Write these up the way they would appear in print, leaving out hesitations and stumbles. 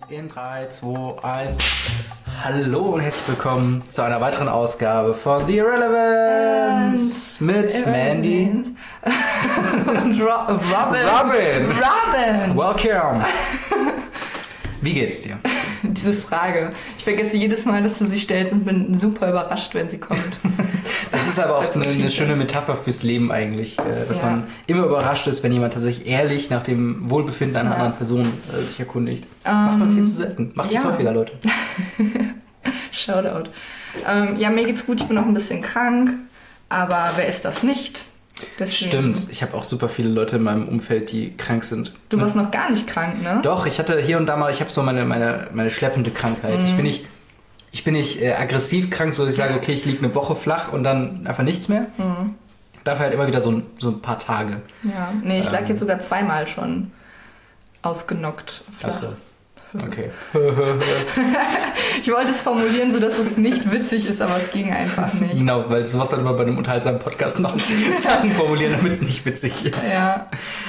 In 3, 2, 1. Hallo und herzlich willkommen zu einer weiteren Ausgabe von The Irrelevance mit Mandy und Robin. Welcome. Wie geht's dir? Diese Frage. Ich vergesse jedes Mal, dass du sie stellst und bin super überrascht, wenn sie kommt. Das ist aber auch eine schöne Metapher fürs Leben eigentlich, dass man immer überrascht ist, wenn jemand tatsächlich ehrlich nach dem Wohlbefinden einer anderen Person sich erkundigt. Macht man viel zu selten. Macht es häufiger, Leute. Shoutout. Ja, mir geht's gut. Ich bin noch ein bisschen krank, aber wer ist das nicht? Deswegen. Stimmt, ich habe auch super viele Leute in meinem Umfeld, die krank sind. Du warst noch gar nicht krank, ne? Doch, ich hatte hier und da mal, ich habe so meine schleppende Krankheit. Ich bin nicht aggressiv krank, so dass ich sage, okay, ich liege eine Woche flach und dann einfach nichts mehr. Dafür halt immer wieder so ein paar Tage. Ja, nee, ich lag jetzt sogar zweimal schon ausgenockt flach. Achso, okay. Ich wollte es formulieren, so dass es nicht witzig ist, aber es ging einfach nicht. Genau, weil sowas dann immer bei einem unterhaltsamen Podcast noch Sachen formulieren, damit es nicht witzig ist. Ja.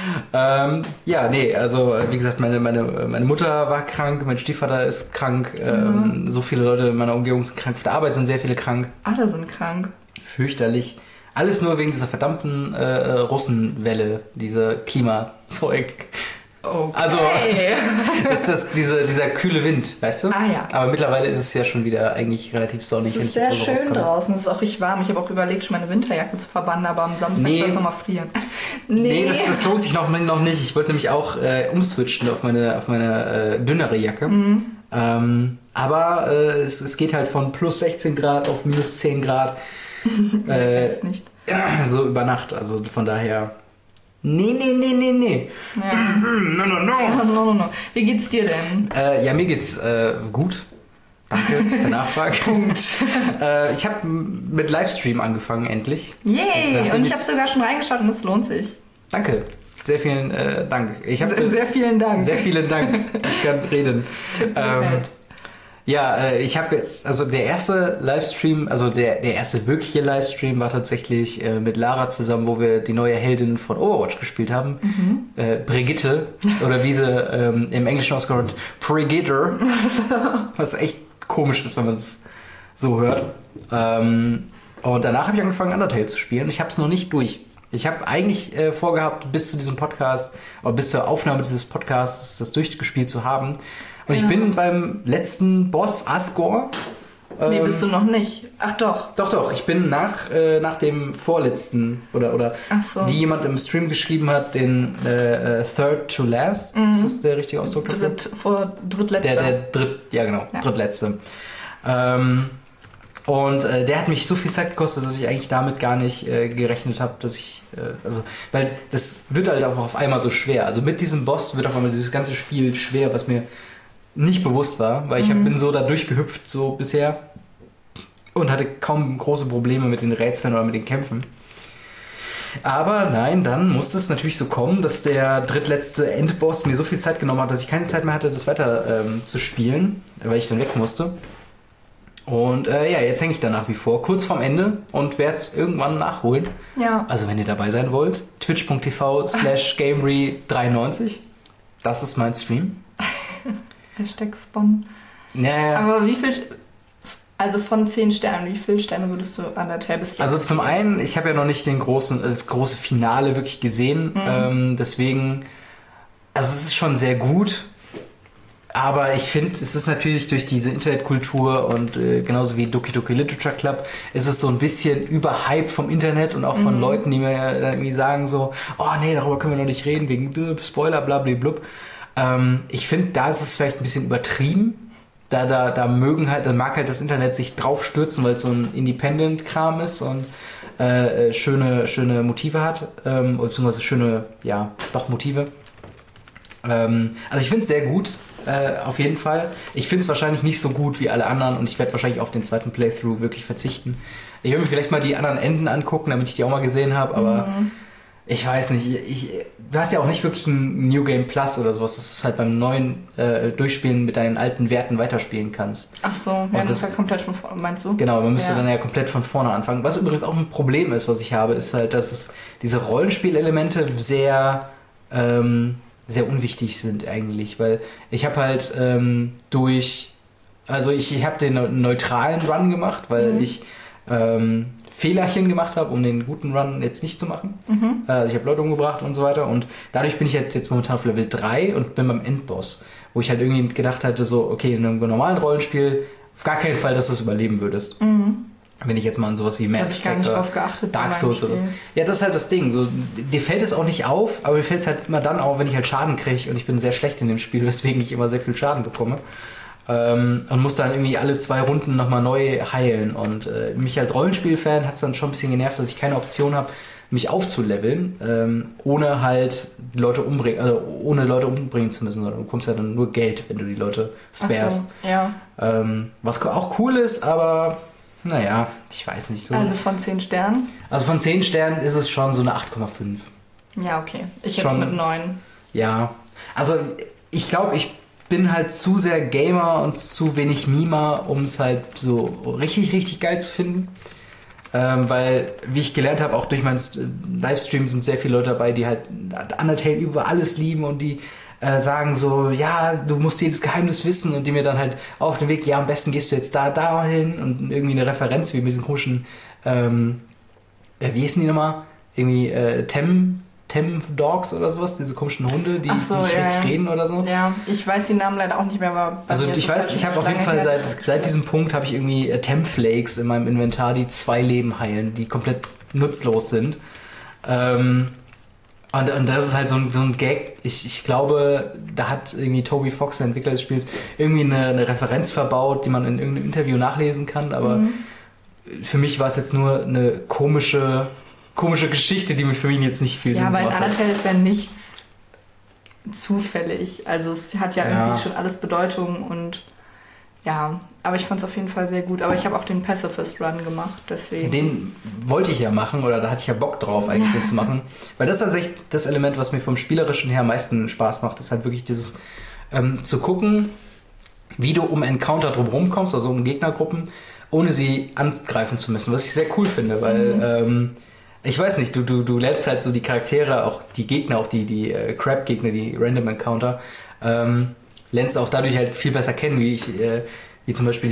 Nee, also wie gesagt, meine Mutter war krank, mein Stiefvater ist krank, so viele Leute in meiner Umgebung sind krank, auf der Arbeit sind sehr viele krank. Alle sind krank. Fürchterlich. Alles nur wegen dieser verdammten Russenwelle, diese Klimazeug. Okay. Also, ist dieser kühle Wind, weißt du? Ah ja. Aber mittlerweile ist es ja schon wieder eigentlich relativ sonnig. Es ist sehr schön draußen, es ist auch richtig warm. Ich habe auch überlegt, schon meine Winterjacke zu verbannen, aber am Samstag soll es nochmal frieren. Nee, das lohnt sich noch nicht. Ich wollte nämlich auch umswitchen auf meine dünnere Jacke. Aber es geht halt von plus 16 Grad auf minus 10 Grad. Weiß nicht. So über Nacht, also von daher... Nee. Ja. No. Wie geht's dir denn? Mir geht's gut. Danke der Nachfrage. Punkt. Ich habe mit Livestream angefangen, endlich. Yay! Und ich habe sogar schon reingeschaut und es lohnt sich. Danke. Sehr vielen Dank. Sehr vielen Dank. Sehr vielen Dank. Ich kann reden. Ich habe jetzt, also der erste Livestream, also der erste wirkliche Livestream war tatsächlich mit Lara zusammen, wo wir die neue Heldin von Overwatch gespielt haben. Brigitte, oder wie sie im Englischen ausgehört, Brigitte, was echt komisch ist, wenn man es so hört. Und danach habe ich angefangen, Undertale zu spielen. Ich habe es noch nicht durch. Ich habe eigentlich vorgehabt, bis zu diesem Podcast, oder bis zur Aufnahme dieses Podcasts, das durchgespielt zu haben. Und ich bin beim letzten Boss, Asgore. Nee, bist du noch nicht. Ach doch. Doch. Ich bin nach dem vorletzten, oder so. Wie jemand im Stream geschrieben hat, den Third to Last. Ist das der richtige Ausdruck dafür? Drittletzter. Drittletzte. Der hat mich so viel Zeit gekostet, dass ich eigentlich damit gar nicht gerechnet habe, dass ich... weil das wird halt auch auf einmal so schwer. Also mit diesem Boss wird auf einmal dieses ganze Spiel schwer, was mir nicht bewusst war, weil ich bin so da durchgehüpft so bisher und hatte kaum große Probleme mit den Rätseln oder mit den Kämpfen. Aber nein, dann musste es natürlich so kommen, dass der drittletzte Endboss mir so viel Zeit genommen hat, dass ich keine Zeit mehr hatte, das weiter zu spielen, weil ich dann weg musste. Und jetzt hänge ich da nach wie vor, kurz vorm Ende und werde es irgendwann nachholen. Ja. Also wenn ihr dabei sein wollt, twitch.tv/gamery93, das ist mein Stream. #Spawn. Ja. Aber also von 10 Sternen, wie viele Sterne würdest du Undertale bis jetzt? Also zum einen, ich habe ja noch nicht das große Finale wirklich gesehen, deswegen, also es ist schon sehr gut, aber ich finde, es ist natürlich durch diese Internetkultur und genauso wie Doki Doki Literature Club, ist es so ein bisschen überhyped vom Internet und auch von Leuten, die mir irgendwie sagen so, oh nee, darüber können wir noch nicht reden, wegen Spoiler, blablablub. Ich finde, da ist es vielleicht ein bisschen übertrieben. Da mag halt das Internet sich drauf stürzen, weil es so ein Independent-Kram ist und schöne Motive hat. Beziehungsweise schöne, Motive. Also ich finde es sehr gut, auf jeden Fall. Ich finde es wahrscheinlich nicht so gut wie alle anderen und ich werde wahrscheinlich auf den zweiten Playthrough wirklich verzichten. Ich werde mir vielleicht mal die anderen Enden angucken, damit ich die auch mal gesehen habe, aber... Ich weiß nicht, du hast ja auch nicht wirklich ein New Game Plus oder sowas, dass du es halt beim neuen Durchspielen mit deinen alten Werten weiterspielen kannst. Ach so, ja, das ist ja komplett von vorne, meinst du? Genau, man müsste dann ja komplett von vorne anfangen. Was übrigens auch ein Problem ist, was ich habe, ist halt, dass es diese Rollenspielelemente sehr sehr unwichtig sind eigentlich, weil ich habe halt ich habe den neutralen Run gemacht, weil ich Fehlerchen gemacht habe, um den guten Run jetzt nicht zu machen. Also ich habe Leute umgebracht und so weiter und dadurch bin ich halt jetzt momentan auf Level 3 und bin beim Endboss, wo ich halt irgendwie gedacht hatte, so, okay, in einem normalen Rollenspiel auf gar keinen Fall, dass du es überleben würdest. Wenn ich jetzt mal an sowas wie Mass Effect, gar nicht drauf geachtet, Dark Souls oder. Ja, das ist halt das Ding. So, dir fällt es auch nicht auf, aber mir fällt es halt immer dann auf, wenn ich halt Schaden kriege und ich bin sehr schlecht in dem Spiel, weswegen ich immer sehr viel Schaden bekomme. Und muss dann irgendwie alle 2 Runden nochmal neu heilen. Und mich als Rollenspielfan hat es dann schon ein bisschen genervt, dass ich keine Option habe, mich aufzuleveln, ohne halt Leute umbringen zu müssen. Du bekommst ja dann nur Geld, wenn du die Leute sparest. So, ja. Was auch cool ist, aber naja, ich weiß nicht. So. Also von 10 Sternen? Also von 10 Sternen ist es schon so eine 8,5. Ja, okay. Ich jetzt mit 9. Ja, also ich glaube, ich bin halt zu sehr Gamer und zu wenig Mimer, um es halt so richtig, richtig geil zu finden. Weil, wie ich gelernt habe, auch durch meinen Livestream sind sehr viele Leute dabei, die halt Undertale über alles lieben und die sagen so, ja, du musst jedes Geheimnis wissen und die mir dann halt auf den Weg, ja, am besten gehst du jetzt da hin und irgendwie eine Referenz wie mit diesen komischen, wie hießen die nochmal? Irgendwie Tem Dogs oder sowas, diese komischen Hunde, die nicht richtig reden oder so. Ja, ich weiß die Namen leider auch nicht mehr, aber also ich weiß, ich habe auf jeden Fall seit diesem Punkt habe ich irgendwie Temflakes in meinem Inventar, die 2 Leben heilen, die komplett nutzlos sind. Und das ist halt so ein Gag. Ich glaube, da hat irgendwie Toby Fox, der Entwickler des Spiels, irgendwie eine Referenz verbaut, die man in irgendeinem Interview nachlesen kann. Aber für mich war es jetzt nur eine komische Geschichte, die mir für ihn jetzt nicht viel Sinn gemacht hat. Ja, weil in Undertale ist ja nichts zufällig. Also es hat ja irgendwie schon alles Bedeutung und ja, aber ich fand es auf jeden Fall sehr gut. Aber ich habe auch den Pacifist Run gemacht, deswegen. Den wollte ich ja machen oder da hatte ich ja Bock drauf eigentlich den zu machen. Weil das ist tatsächlich das Element, was mir vom Spielerischen her am meisten Spaß macht, ist halt wirklich dieses zu gucken, wie du um Encounter drumherum kommst, also um Gegnergruppen, ohne sie angreifen zu müssen. Was ich sehr cool finde, weil ich weiß nicht, du lernst halt so die Charaktere, auch die Gegner, auch die Crab-Gegner, die Random Encounter, lernst du auch dadurch halt viel besser kennen, wie zum Beispiel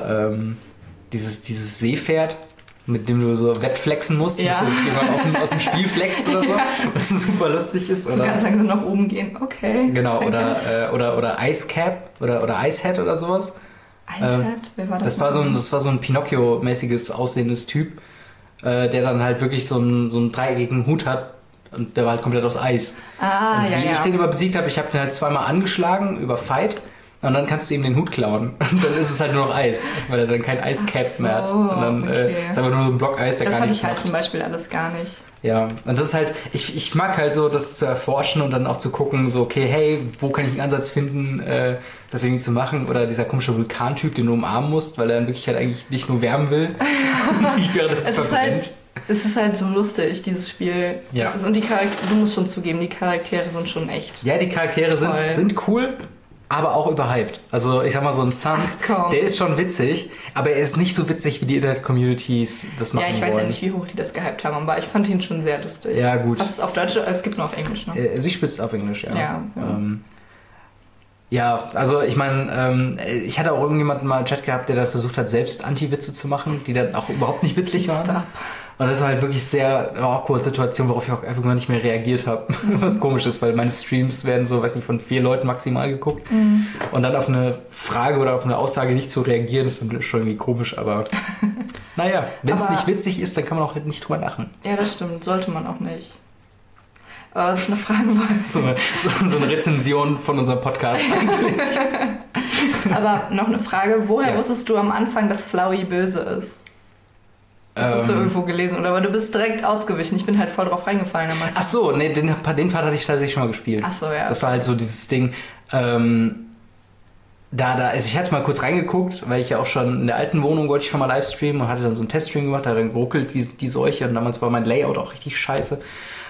dieses Seepferd, mit dem du so wettflexen musst, bis du jemand aus dem Spiel flext oder so, was super lustig ist. Du kannst langsam nach oben gehen, okay. Genau, oder Ice Cap oder Ice Hat oder sowas. Ice Hat? Wer war das? Das war so ein Pinocchio-mäßiges aussehendes Typ, der dann halt wirklich so einen dreieckigen Hut hat und der war halt komplett aus Eis. Und wie ich den besiegt habe, ich habe den halt 2-mal angeschlagen über Fight und dann kannst du ihm den Hut klauen und dann ist es halt nur noch Eis, weil er dann kein Eiscap mehr hat. Und dann ist aber nur ein Block Eis, der gar nichts macht. Das hatte ich halt zum Beispiel alles gar nicht. Ja, und das ist halt, ich mag halt so, das zu erforschen und dann auch zu gucken, so, okay, hey, wo kann ich einen Ansatz finden, das irgendwie zu machen? Oder dieser komische Vulkantyp, den du umarmen musst, weil er in Wirklichkeit eigentlich nicht nur wärmen will. Und nicht wäre das verbrennt. Es ist halt so lustig, dieses Spiel. Ja. Und die Charaktere, du musst schon zugeben, die Charaktere sind schon echt. Ja, die Charaktere sind cool, aber auch überhyped. Also ich sag mal, so ein Sans, der ist schon witzig, aber er ist nicht so witzig, wie die Internet-Communities das machen wollen. Ja, ich weiß ja nicht, wie hoch die das gehypt haben, aber ich fand ihn schon sehr lustig. Ja, gut. Hast du es auf Deutsch? Es gibt nur auf Englisch, ne? Sie spielt auf Englisch, ja. Ja, also ich meine, ich hatte auch irgendjemanden mal im Chat gehabt, der dann versucht hat, selbst Anti-Witze zu machen, die dann auch überhaupt nicht witzig waren. Und das war halt wirklich sehr awkward Situation, worauf ich auch einfach gar nicht mehr reagiert habe. Was komisch ist, weil meine Streams werden so, weiß nicht, von 4 Leuten maximal geguckt. Und dann auf eine Frage oder auf eine Aussage nicht zu reagieren, ist dann schon irgendwie komisch, aber naja, wenn es nicht witzig ist, dann kann man auch halt nicht drüber lachen. Ja, das stimmt, sollte man auch nicht. Aber das ist eine Frage, was... So eine Rezension von unserem Podcast eigentlich. Aber noch eine Frage, woher wusstest du am Anfang, dass Flowey böse ist? Das hast du irgendwo gelesen, oder? Aber du bist direkt ausgewichen. Ich bin halt voll drauf reingefallen. Ach so, nee, den Part hatte ich tatsächlich schon mal gespielt. Ach so, ja. Das war halt so dieses Ding. Also ich hatte mal kurz reingeguckt, weil ich ja auch schon in der alten Wohnung wollte ich schon mal Livestreamen und hatte dann so einen Teststream gemacht, da hat dann geruckelt wie die Seuche und damals war mein Layout auch richtig scheiße.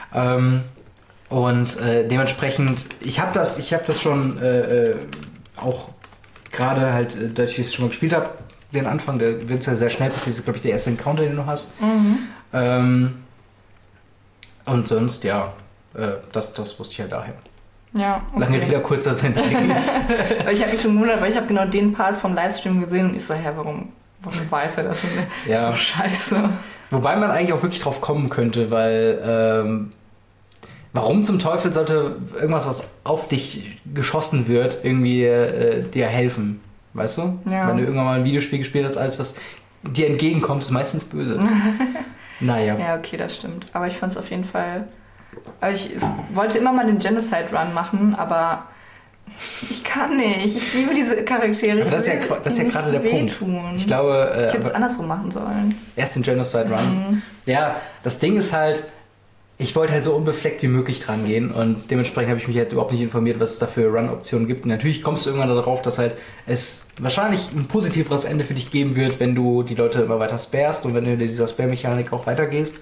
Und dementsprechend, ich habe das schon auch gerade halt, dadurch, dass ich es schon mal gespielt habe, den Anfang, der wird ja sehr schnell, das ist, glaube ich, der erste Encounter, den du hast. Und sonst, ja, das wusste ich halt daher. Ja, okay. Lange Rede, kurzer Sinn eigentlich. Weil ich habe mich schon gewundert, weil ich habe genau den Part vom Livestream gesehen und ich so, warum weiß er das schon? Ja. So scheiße. Wobei man eigentlich auch wirklich drauf kommen könnte, weil warum zum Teufel sollte irgendwas, was auf dich geschossen wird, irgendwie dir helfen? Weißt du? Ja. Wenn du irgendwann mal ein Videospiel gespielt hast, alles, was dir entgegenkommt, ist meistens böse. Naja. Ja, okay, das stimmt. Aber ich fand es auf jeden Fall... Aber ich wollte immer mal den Genocide-Run machen, aber ich kann nicht. Ich liebe diese Charaktere. Aber das ist ja gerade der Punkt. Ich glaube... ich hätte es andersrum machen sollen. Erst den Genocide-Run. Ja, das Ding ist halt... Ich wollte halt so unbefleckt wie möglich dran gehen und dementsprechend habe ich mich halt überhaupt nicht informiert, was es da für Run-Optionen gibt. Und natürlich kommst du irgendwann darauf, dass halt es wahrscheinlich ein positiveres Ende für dich geben wird, wenn du die Leute immer weiter sparest und wenn du in dieser Spare-Mechanik auch weitergehst.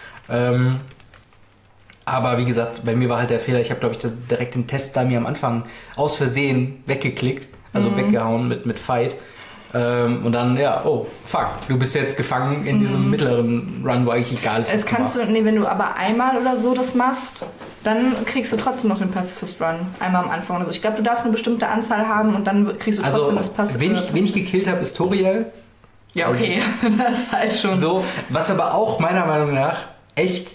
Aber wie gesagt, bei mir war halt der Fehler, ich habe glaube ich direkt den Test-Dummy am Anfang aus Versehen weggeklickt, also weggehauen mit Fight. Und dann, ja, oh, fuck, du bist jetzt gefangen in diesem mittleren Run, wo eigentlich egal ist, was du machst. Wenn du aber einmal oder so das machst, dann kriegst du trotzdem noch den Pacifist Run. Einmal am Anfang oder so. Ich glaube, du darfst eine bestimmte Anzahl haben und dann kriegst du trotzdem das Pacifist Run. Wen ich gekillt habe, ist Toriel. Ja, okay, also, das ist halt schon. So, was aber auch meiner Meinung nach echt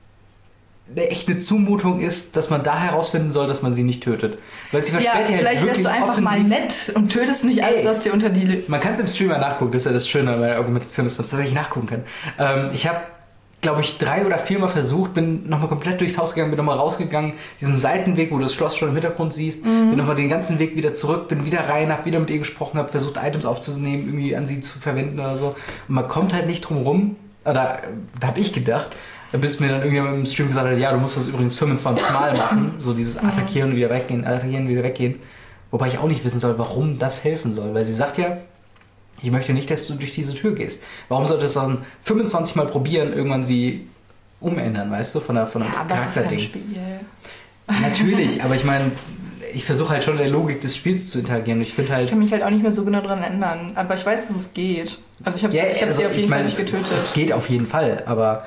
eine Zumutung ist, dass man da herausfinden soll, dass man sie nicht tötet. Weil sie versperrt ja vielleicht halt wirklich wärst du einfach offensiv. mal nett und tötest nicht alles, was dir unter die... Man kann es im Streamer nachgucken, das ist ja das Schöne an meiner Argumentation, dass man es tatsächlich nachgucken kann. Ich habe, glaube ich, 3 oder 4 Mal versucht, bin nochmal komplett durchs Haus gegangen, bin nochmal rausgegangen, diesen Seitenweg, wo du das Schloss schon im Hintergrund siehst, bin nochmal den ganzen Weg wieder zurück, bin wieder rein, habe wieder mit ihr gesprochen, habe versucht, Items aufzunehmen, irgendwie an sie zu verwenden oder so. Und man kommt halt nicht drum rum, oder da habe ich gedacht, bis mir dann irgendjemand im Stream gesagt hat, ja, du musst das übrigens 25 Mal machen, so dieses attackieren und wieder weggehen, wobei ich auch nicht wissen soll, warum das helfen soll, weil sie sagt ja, ich möchte nicht, dass du durch diese Tür gehst. Warum sollte es dann 25 Mal probieren, irgendwann sie umändern, weißt du, von einem Charakterding. Das ist ein Spiel. Natürlich, aber ich meine, ich versuche halt schon in der Logik des Spiels zu interagieren. Ich kann mich halt auch nicht mehr so genau dran ändern, aber ich weiß, dass es geht. Also ich habe sie auf jeden Fall nicht getötet. Es geht auf jeden Fall, aber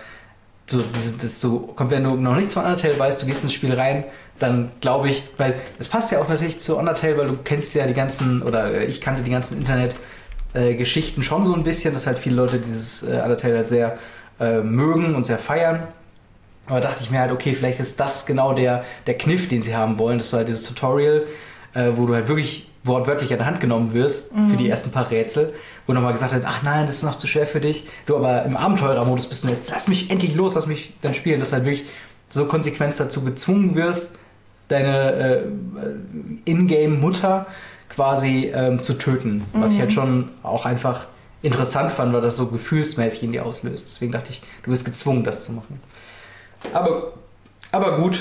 wenn du noch nichts von Undertale weißt, du gehst ins Spiel rein, dann glaube ich, weil es passt ja auch natürlich zu Undertale, weil du kennst ja die ganzen, oder ich kannte die ganzen Internet-Geschichten schon so ein bisschen, dass halt viele Leute dieses Undertale halt sehr mögen und sehr feiern. Aber dachte ich mir halt, okay, vielleicht ist das genau der Kniff, den sie haben wollen, dass du halt dieses Tutorial, wo du halt wirklich wortwörtlich an der Hand genommen wirst für die ersten paar Rätsel, wo nochmal gesagt hat, ach nein, das ist noch zu schwer für dich, du aber im Abenteurermodus bist und jetzt lass mich endlich los, lass mich dann spielen, dass du halt wirklich so konsequent dazu gezwungen wirst, deine Ingame-Mutter quasi zu töten, was ich halt schon auch einfach interessant fand, weil das so gefühlsmäßig in dir auslöst. Deswegen dachte ich, du bist gezwungen, das zu machen. Aber gut,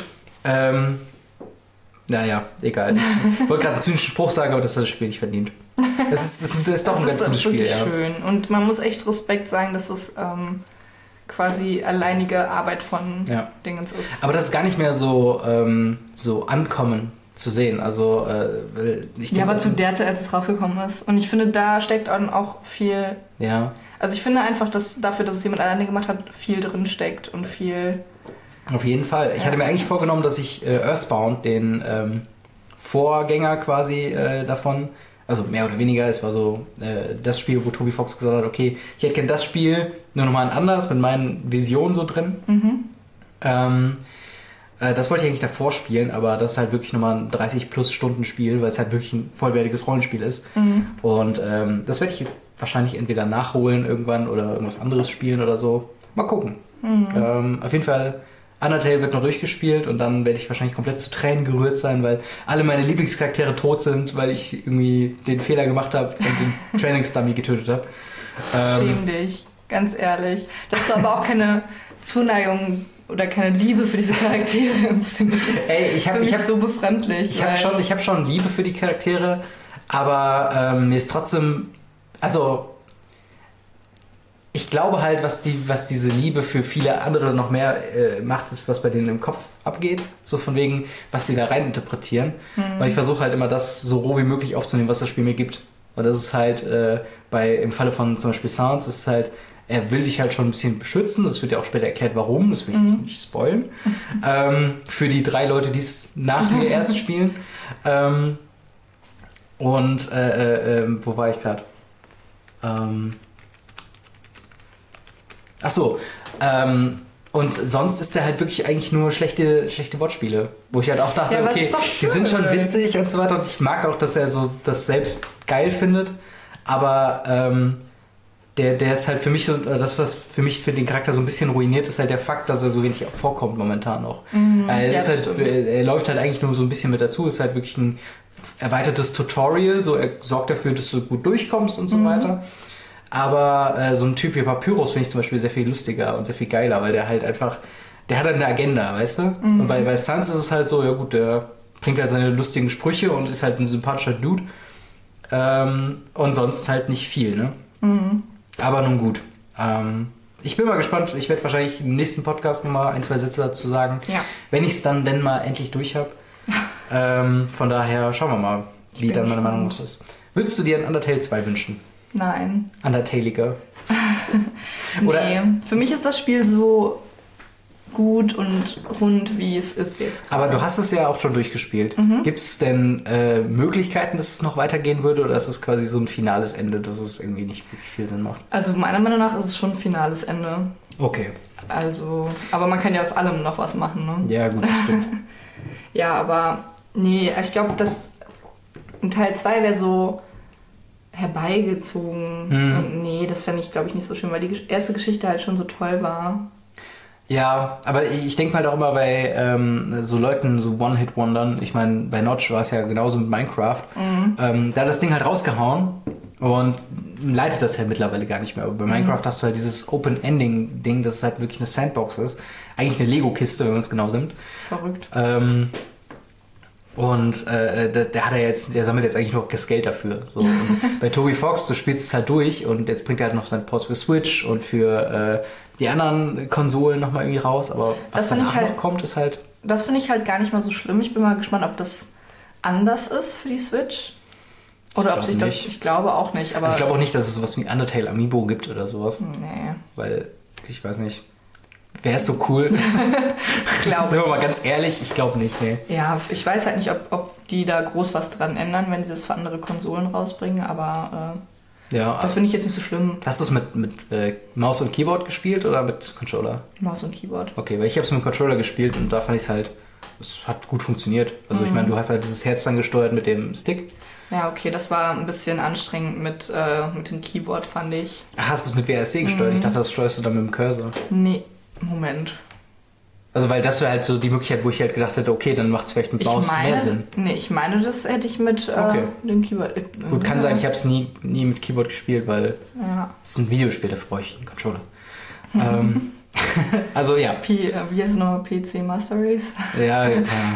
naja, egal. Ich wollte gerade einen zynischen Spruch sagen, aber das hat das Spiel nicht verdient. Das ist doch ein ganz gutes Spiel. Das ist schön. Und man muss echt Respekt sagen, dass es quasi alleinige Arbeit von Dingens ist. Aber das ist gar nicht mehr so ankommen zu sehen. Also, aber zu der Zeit, als es rausgekommen ist. Und ich finde, da steckt auch viel... Ja. Also ich finde einfach, dass dafür, dass es jemand alleine gemacht hat, viel drin steckt und viel... Auf jeden Fall. Ich hatte mir eigentlich vorgenommen, dass ich Earthbound, den Vorgänger quasi davon, also mehr oder weniger, es war so das Spiel, wo Toby Fox gesagt hat, okay, ich hätte gerne das Spiel, nur nochmal anders, mit meinen Visionen so drin. Das wollte ich eigentlich davor spielen, aber das ist halt wirklich nochmal ein 30-plus-Stunden-Spiel, weil es halt wirklich ein vollwertiges Rollenspiel ist. Und das werde ich wahrscheinlich entweder nachholen irgendwann oder irgendwas anderes spielen oder so. Mal gucken. Auf jeden Fall, Undertale wird noch durchgespielt und dann werde ich wahrscheinlich komplett zu Tränen gerührt sein, weil alle meine Lieblingscharaktere tot sind, weil ich irgendwie den Fehler gemacht habe und den Trainingsdummy getötet habe. Schäm dich, ganz ehrlich. Dass du aber auch keine Zuneigung oder keine Liebe für diese Charaktere empfindest. Ich hab so befremdlich. Ich habe schon Liebe für die Charaktere, aber mir ist trotzdem, also ich glaube halt, was diese Liebe für viele andere noch mehr macht, ist, was bei denen im Kopf abgeht. So von wegen, was sie da rein interpretieren. Weil ich versuche halt immer, das so roh wie möglich aufzunehmen, was das Spiel mir gibt. Und das ist halt im Falle von zum Beispiel Sounds, ist halt er will dich halt schon ein bisschen beschützen. Das wird ja auch später erklärt, warum. Das will ich jetzt nicht spoilen. Für die 3 Leute, die es nach mir erst spielen. Wo war ich gerade? Und sonst ist der halt wirklich eigentlich nur schlechte Wortspiele. Wo ich halt auch dachte, okay, die sind schon witzig und so weiter. Und ich mag auch, dass er so das selbst geil findet. Aber der ist halt für mich so, das, was für mich für den Charakter so ein bisschen ruiniert, ist halt der Fakt, dass er so wenig vorkommt momentan noch. Er läuft halt eigentlich nur so ein bisschen mit dazu, ist halt wirklich ein erweitertes Tutorial, so er sorgt dafür, dass du gut durchkommst und so weiter. Aber so ein Typ wie Papyrus finde ich zum Beispiel sehr viel lustiger und sehr viel geiler, weil der halt einfach, der hat halt eine Agenda, weißt du? Und bei Sans ist es halt so, ja gut, der bringt halt seine lustigen Sprüche und ist halt ein sympathischer Dude. Und sonst halt nicht viel, ne? Aber nun gut. Ich bin mal gespannt, ich werde wahrscheinlich im nächsten Podcast nochmal 1, 2 Sätze dazu sagen, wenn ich es dann denn mal endlich durch habe. Von daher schauen wir mal, wie dann meine Meinung ist. Würdest du dir ein Undertale 2 wünschen? Nein. Undertaliger. Nee, für mich ist das Spiel so gut und rund, wie es ist jetzt gerade. Aber du hast es ja auch schon durchgespielt. Gibt es denn Möglichkeiten, dass es noch weitergehen würde, oder ist es quasi so ein finales Ende, dass es irgendwie nicht wirklich viel Sinn macht? Also meiner Meinung nach ist es schon ein finales Ende. Okay. Also, aber man kann ja aus allem noch was machen, ne? Ja, gut, das stimmt. Ja, aber nee, ich glaube, dass ein Teil 2 wäre so herbeigezogen. Und nee, das fände ich, glaube ich, nicht so schön, weil die erste Geschichte halt schon so toll war. Ja, aber ich denke halt auch immer bei so Leuten, so One-Hit-Wondern, ich meine, bei Notch war es ja genauso mit Minecraft, da hat das Ding halt rausgehauen und leitet das ja mittlerweile gar nicht mehr. Aber bei Minecraft hast du halt dieses Open-Ending-Ding, das halt wirklich eine Sandbox ist. Eigentlich eine Lego-Kiste, wenn man es genau nimmt. Verrückt. Der sammelt jetzt eigentlich nur das Geld dafür. So. Und bei Toby Fox, du spielst es halt durch und jetzt bringt er halt noch seinen Ports für Switch und für die anderen Konsolen nochmal irgendwie raus. Aber was danach noch kommt, ist halt... Das finde ich halt gar nicht mal so schlimm. Ich bin mal gespannt, ob das anders ist für die Switch. Oder ob sich das... Ich glaube auch nicht. Aber ich glaube auch nicht, dass es sowas wie Undertale Amiibo gibt oder sowas. Nee. Weil, ich weiß nicht... Wäre es so cool? Sind wir mal ganz ehrlich, ich glaube nicht, nee. Ja, ich weiß halt nicht, ob die da groß was dran ändern, wenn sie das für andere Konsolen rausbringen, aber das finde ich jetzt nicht so schlimm. Hast du es mit Maus und Keyboard gespielt oder mit Controller? Maus und Keyboard. Okay, weil ich habe es mit Controller gespielt und da fand ich es halt, es hat gut funktioniert. Also ich meine, du hast halt dieses Herz dann gesteuert mit dem Stick. Ja, okay, das war ein bisschen anstrengend mit dem Keyboard, fand ich. Ach, hast du es mit WASD gesteuert? Ich dachte, das steuerst du dann mit dem Cursor. Nee. Moment. Also weil das wäre halt so die Möglichkeit, wo ich halt gedacht hätte, okay, dann macht es vielleicht mit Maus mehr Sinn. Nee, ich meine, das hätte ich mit dem Keyboard. Gut, kann sein, ich habe es nie mit Keyboard gespielt, weil es ist ein Videospiel, dafür brauche ich einen Controller. Also ja. Wie heißt es nochmal? PC Master Race? Ja.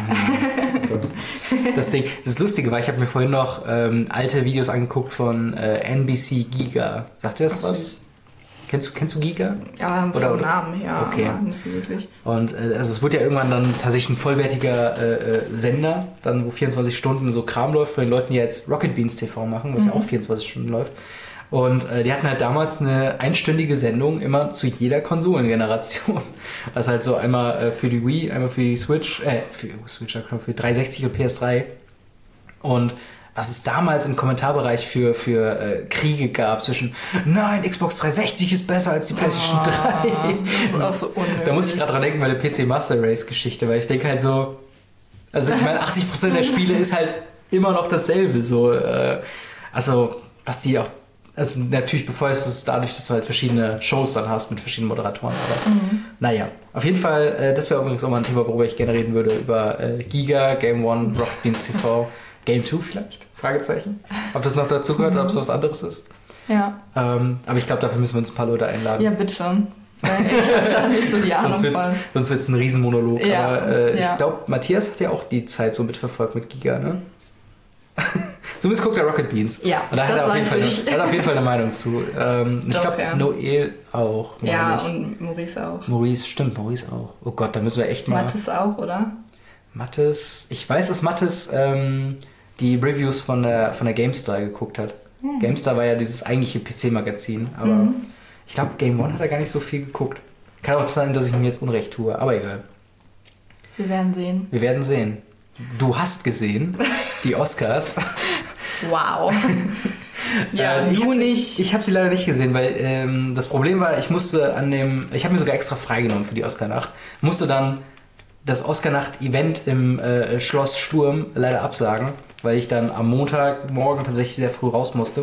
Das Lustige war, ich habe mir vorhin noch alte Videos angeguckt von NBC Giga. Sagt ihr das was? Kennst du Giga? Ja, vom Namen her, okay. Aber nicht so wirklich. Und also es wird ja irgendwann dann tatsächlich ein vollwertiger Sender, dann wo 24 Stunden so Kram läuft, für den Leuten, die jetzt Rocket Beans TV machen, was ja auch 24 Stunden läuft. Und die hatten halt damals eine einstündige Sendung immer zu jeder Konsolengeneration. Also halt so einmal für die Wii, einmal für die Switch, für 360 und PS3. Und was es damals im Kommentarbereich für Kriege gab zwischen nein, Xbox 360 ist besser als die PlayStation 3. Das ist auch so unnötig. Da muss ich gerade dran denken, meine PC Master Race Geschichte, weil ich denke halt so, also ich meine 80% der Spiele ist halt immer noch dasselbe, so, also was die auch, also natürlich befeuerst du es dadurch, dass du halt verschiedene Shows dann hast mit verschiedenen Moderatoren, aber naja, auf jeden Fall, das wäre übrigens auch mal ein Thema, worüber ich gerne reden würde, über Giga, Game One, Rocket Beans TV, Game 2 vielleicht? Fragezeichen. Ob das noch dazu gehört oder ob es was anderes ist. Ja. Aber ich glaube, dafür müssen wir uns ein paar Leute einladen. Ja, bitte. Ich habe da nicht so die Ahnung von. Sonst wird es ein Riesenmonolog. Ja. Aber ich glaube, Matthias hat ja auch die Zeit so mitverfolgt mit Giga, ne? Zumindest guckt er Rocket Beans. Ja, und da hat er auf jeden Fall eine Meinung zu. Ich glaube, Noel auch. Ja, und Maurice auch. Maurice auch. Oh Gott, da müssen wir echt mal... Mathis auch, oder? Mathis, ich weiß, dass Mathis die Reviews von der GameStar geguckt hat. GameStar war ja dieses eigentliche PC-Magazin, aber Ich glaube, Game One hat er gar nicht so viel geguckt. Kann auch sein, dass ich ihm jetzt Unrecht tue, aber egal. Wir werden sehen. Wir werden sehen. Du hast gesehen, die Oscars. Wow. Ja, du nicht. Ich habe sie leider nicht gesehen, weil das Problem war, ich habe mir sogar extra freigenommen für die Oscar-Nacht, musste dann das Oscar-Nacht-Event im Schloss Sturm leider absagen, weil ich dann am Montagmorgen tatsächlich sehr früh raus musste.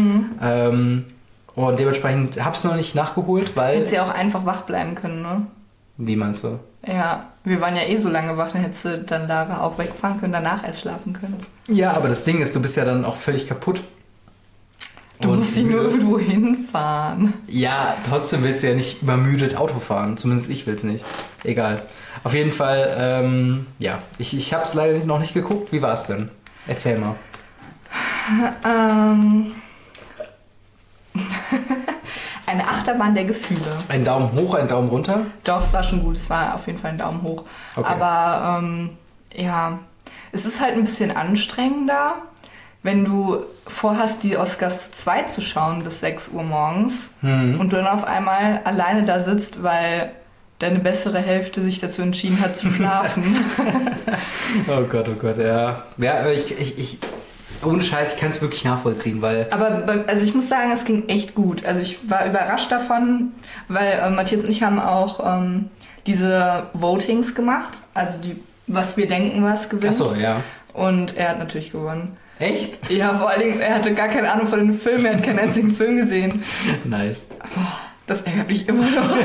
Und dementsprechend habe ich es noch nicht nachgeholt, weil... Hättest ja auch einfach wach bleiben können, ne? Wie meinst du? Ja, wir waren ja eh so lange wach, dann hättest du dann Lara auch wegfahren können, danach erst schlafen können. Ja, aber das Ding ist, du bist ja dann auch völlig kaputt. Du musst sie nur irgendwo hinfahren. Ja, trotzdem willst du ja nicht übermüdet Auto fahren. Zumindest ich will es nicht. Egal. Auf jeden Fall, ja. Ich habe es leider noch nicht geguckt. Wie war es denn? Erzähl mal. Eine Achterbahn der Gefühle. Ein Daumen hoch, ein Daumen runter? Doch, es war schon gut. Es war auf jeden Fall ein Daumen hoch. Okay. Aber ja, es ist halt ein bisschen anstrengender, wenn du vorhast, die Oscars zu zweit zu schauen bis 6 Uhr morgens und du dann auf einmal alleine da sitzt, weil deine bessere Hälfte sich dazu entschieden hat zu schlafen. Oh Gott, ja. Ja, ich ohne Scheiß, ich kann es wirklich nachvollziehen, weil... Aber also ich muss sagen, es ging echt gut. Also ich war überrascht davon, weil Matthias und ich haben auch diese Votings gemacht, also die, was wir denken, was gewinnt. Ach so, ja. Und er hat natürlich gewonnen. Echt? Ja, vor allen Dingen, er hatte gar keine Ahnung von den Filmen, er hat keinen einzigen Film gesehen. Nice. Das ärgert mich immer noch.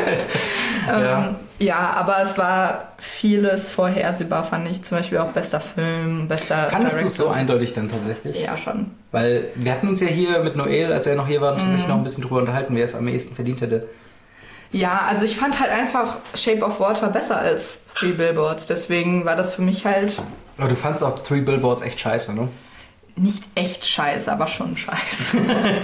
Ja, aber es war vieles vorhersehbar, fand ich. Zum Beispiel auch bester Film, bester Fandest du es so eindeutig dann tatsächlich? Ja, schon. Weil wir hatten uns ja hier mit Noel, als er noch hier war, tatsächlich noch ein bisschen drüber unterhalten, wer es am ehesten verdient hätte. Ja, also ich fand halt einfach Shape of Water besser als Three Billboards. Deswegen war das für mich halt... Aber du fandst auch Three Billboards echt scheiße, ne? Nicht echt scheiße, aber schon scheiße.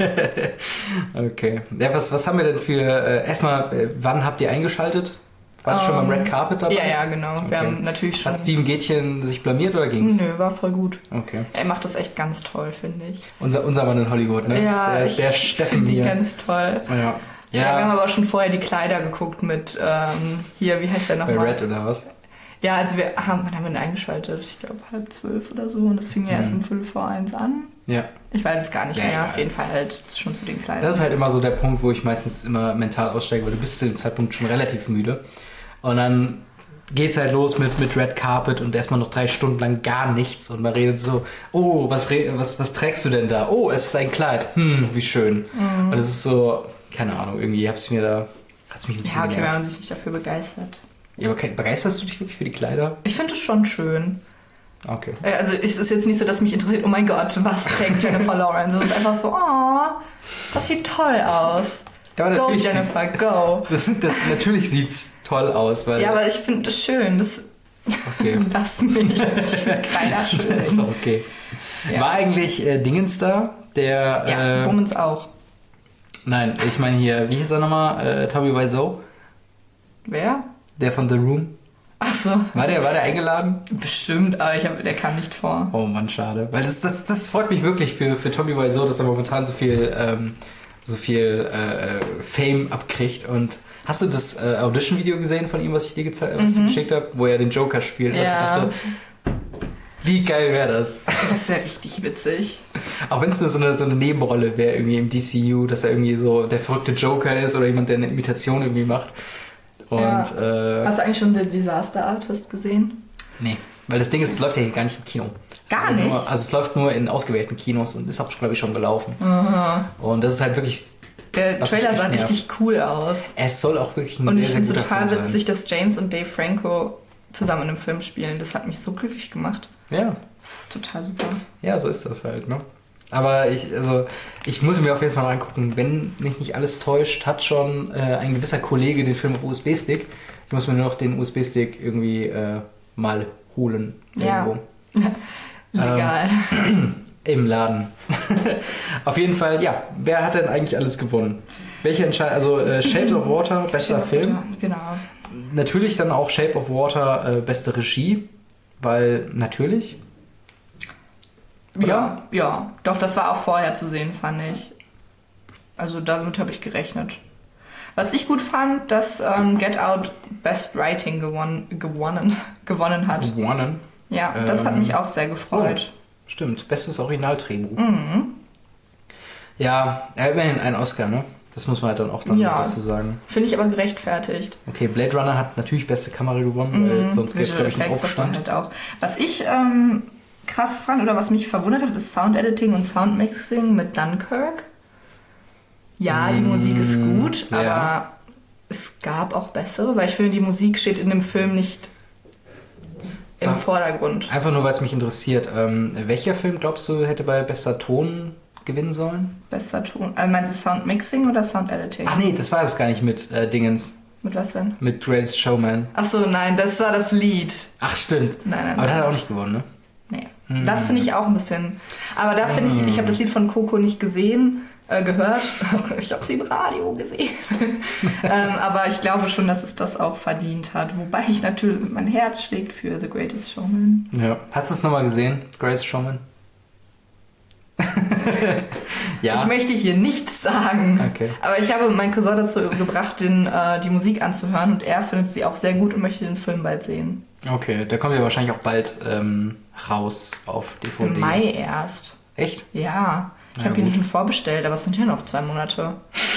Okay. Ja, was haben wir denn für... erstmal, wann habt ihr eingeschaltet? War das schon beim Red Carpet dabei? Ja, genau. Okay. Wir haben natürlich schon... Hat Steven Gätchen sich blamiert oder ging's? Nö, war voll gut. Okay. Er macht das echt ganz toll, finde ich. Unser Mann in Hollywood, ne? Ja, der Steffen hier. Ganz toll. Ja. Ja, wir haben aber auch schon vorher die Kleider geguckt mit, hier, wie heißt der nochmal? Bei Red oder was? Ja, also wann haben wir denn eingeschaltet? Ich glaube 11:30 oder so und das fing ja erst um 1:55 an. Ja. Ich weiß es gar nicht mehr, auf jeden Fall halt schon zu den Kleidern. Das ist halt immer so der Punkt, wo ich meistens immer mental aussteige, weil du bist zu dem Zeitpunkt schon relativ müde. Und dann geht's halt los mit Red Carpet und erstmal noch 3 Stunden lang gar nichts und man redet so, oh, was trägst du denn da? Oh, es ist ein Kleid. Wie schön. Und es ist so, keine Ahnung, irgendwie hat's mich ein bisschen okay, genervt. wenn man sich nicht dafür begeistert. Ja, aber begeisterst du dich wirklich für die Kleider? Ich finde es schon schön. Okay. Also es ist jetzt nicht so, dass mich interessiert, oh mein Gott, was trägt Jennifer Lawrence? Es ist einfach so, oh, das sieht toll aus. Ja, aber go, Jennifer, go. Natürlich sieht's toll aus. Weil ja, aber ich finde das schön. Okay. Lass mich. Ich finde keiner schön. Das ist doch okay. Ja. War eigentlich Dingens da? Ja, Bummens auch. Nein, ich meine hier, wie hieß er nochmal? Tommy Wiseau? Wer? Der von The Room. Ach so. War der eingeladen? Bestimmt, aber der kam nicht vor. Oh Mann, schade. Weil das freut mich wirklich für Tommy Wiseau, dass er momentan so viel Fame abkriegt. Und hast du das Audition-Video gesehen von ihm, was ich dir geschickt habe? Wo er den Joker spielt. Ja. Ich dachte, wie geil wäre das? Das wäre richtig witzig. Auch wenn es nur so eine Nebenrolle wäre irgendwie im DCU, dass er irgendwie so der verrückte Joker ist oder jemand, der eine Imitation irgendwie macht. Und, Hast du eigentlich schon The Disaster Artist gesehen? Nee, weil das Ding ist, es läuft ja hier gar nicht im Kino. Gar nicht? Also es läuft nur in ausgewählten Kinos und ist auch, glaube ich, schon gelaufen. Aha. Und das ist halt wirklich... Der Trailer sah richtig cool aus. Es soll auch wirklich ein sehr, sehr guter Film sein. Und ich finde es total witzig, dass James und Dave Franco zusammen in einem Film spielen. Das hat mich so glücklich gemacht. Ja. Das ist total super. Ja, so ist das halt, ne? Aber ich muss mir auf jeden Fall mal angucken, wenn mich nicht alles täuscht, hat schon ein gewisser Kollege den Film auf USB-Stick. Ich muss mir nur noch den USB-Stick irgendwie mal holen. Irgendwo. Ja. Legal. Im Laden. Auf jeden Fall, ja. Wer hat denn eigentlich alles gewonnen? Welche Entscheidung? Also Shape of Water, bester Film. Genau. Natürlich dann auch Shape of Water, beste Regie. Weil natürlich... Ja, doch, das war auch vorher zu sehen, fand ich. Also damit habe ich gerechnet. Was ich gut fand, dass Get Out Best Writing gewonnen hat. Gewonnen? Ja, das hat mich auch sehr gefreut. Oh, stimmt, bestes Originaldrehbuch. Mhm. Ja, immerhin ein Oscar, ne? Das muss man halt dann auch dazu sagen. Finde ich aber gerechtfertigt. Okay, Blade Runner hat natürlich beste Kamera gewonnen, weil sonst gäbe es, glaube ich, einen Aufstand. Halt auch. Was ich krass fand oder was mich verwundert hat, ist Sound Editing und Sound Mixing mit Dunkirk. Ja, die Musik ist gut, aber es gab auch bessere, weil ich finde, die Musik steht in dem Film nicht im Vordergrund. Einfach nur, weil es mich interessiert. Welcher Film, glaubst du, hätte bei bester Ton gewinnen sollen? Bester Ton. Meinst du Sound Mixing oder Sound Editing? Ach nee, das war es gar nicht mit Dingens. Mit was denn? Mit Greatest Showman. Ach so, nein, das war das Lied. Ach, stimmt. Nein. Aber der hat auch nicht gewonnen, ne? Nee. Das finde ich auch ein bisschen. Aber da finde ich habe das Lied von Coco nicht gehört. Ich habe sie im Radio gesehen. Aber ich glaube schon, dass es das auch verdient hat. Wobei mein Herz schlägt für The Greatest Showman. Ja. Hast du es nochmal gesehen, Greatest Showman? Ja. Ich möchte hier nichts sagen. Okay. Aber ich habe meinen Cousin dazu gebracht, die Musik anzuhören. Und er findet sie auch sehr gut und möchte den Film bald sehen. Okay, der kommt ja wahrscheinlich auch bald raus auf DVD. Im Mai erst. Echt? Ja. Ich habe ihn schon vorbestellt, aber es sind ja noch 2 Monate.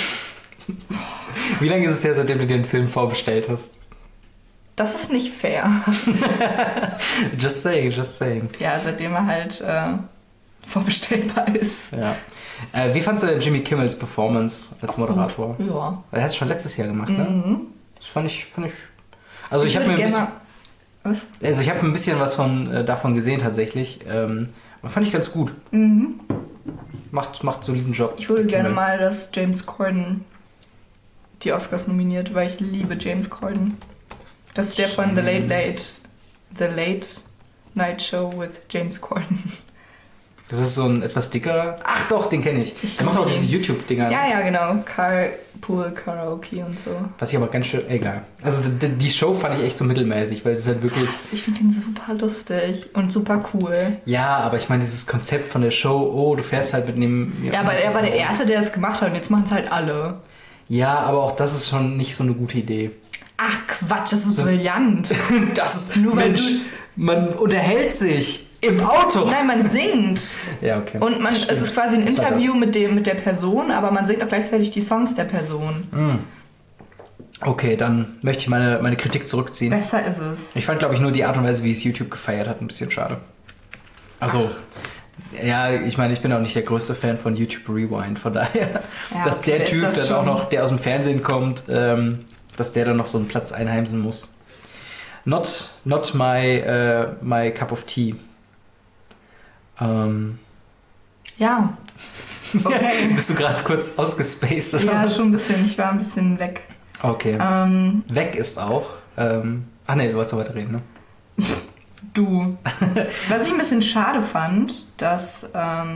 Wie lange ist es her, seitdem du den Film vorbestellt hast? Das ist nicht fair. Just saying. Ja, seitdem er halt vorbestellbar ist. Ja. Wie fandst du denn Jimmy Kimmels Performance als Moderator? Ja. Weil er hat es schon letztes Jahr gemacht, ne? Das fand ich. Also ich habe mir ich habe ein bisschen was davon gesehen tatsächlich. Und fand ich ganz gut. Mhm. Macht soliden Job. Ich würde gerne mal, dass James Corden die Oscars nominiert, weil ich liebe James Corden. Das ist der von The Late Night Show with James Corden. Das ist so ein etwas dickerer. Ach doch, den kenne ich. Der macht auch diese YouTube-Dinger. Ja, genau. Carpool Karaoke und so. Was ich aber ganz schön. Egal. Also die Show fand ich echt so mittelmäßig, weil es ist halt wirklich. Was? Ich finde ihn super lustig und super cool. Ja, aber ich meine, dieses Konzept von der Show, du fährst halt mit dem. Ja, aber er war der Erste, der das gemacht hat und jetzt machen es halt alle. Ja, aber auch das ist schon nicht so eine gute Idee. Ach Quatsch, das ist brillant. Das ist nur Mensch, man unterhält sich im Auto. Nein, man singt. Ja, okay. Und es ist quasi ein Interview mit der Person, aber man singt auch gleichzeitig die Songs der Person. Okay, dann möchte ich meine Kritik zurückziehen. Besser ist es. Ich fand, glaube ich, nur die Art und Weise, wie es YouTube gefeiert hat, ein bisschen schade. Also, ja, ich meine, ich bin auch nicht der größte Fan von YouTube Rewind, von daher, ja, dass der Typ dann auch noch, der aus dem Fernsehen kommt, dass der dann noch so einen Platz einheimsen muss. Not my cup of tea. Ja. Okay. Bist du gerade kurz ausgespaced? Oder? Ja, schon ein bisschen. Ich war ein bisschen weg. Okay. Weg ist auch. Ach nee, du wolltest noch weiter reden, ne? Du. Was ich ein bisschen schade fand, dass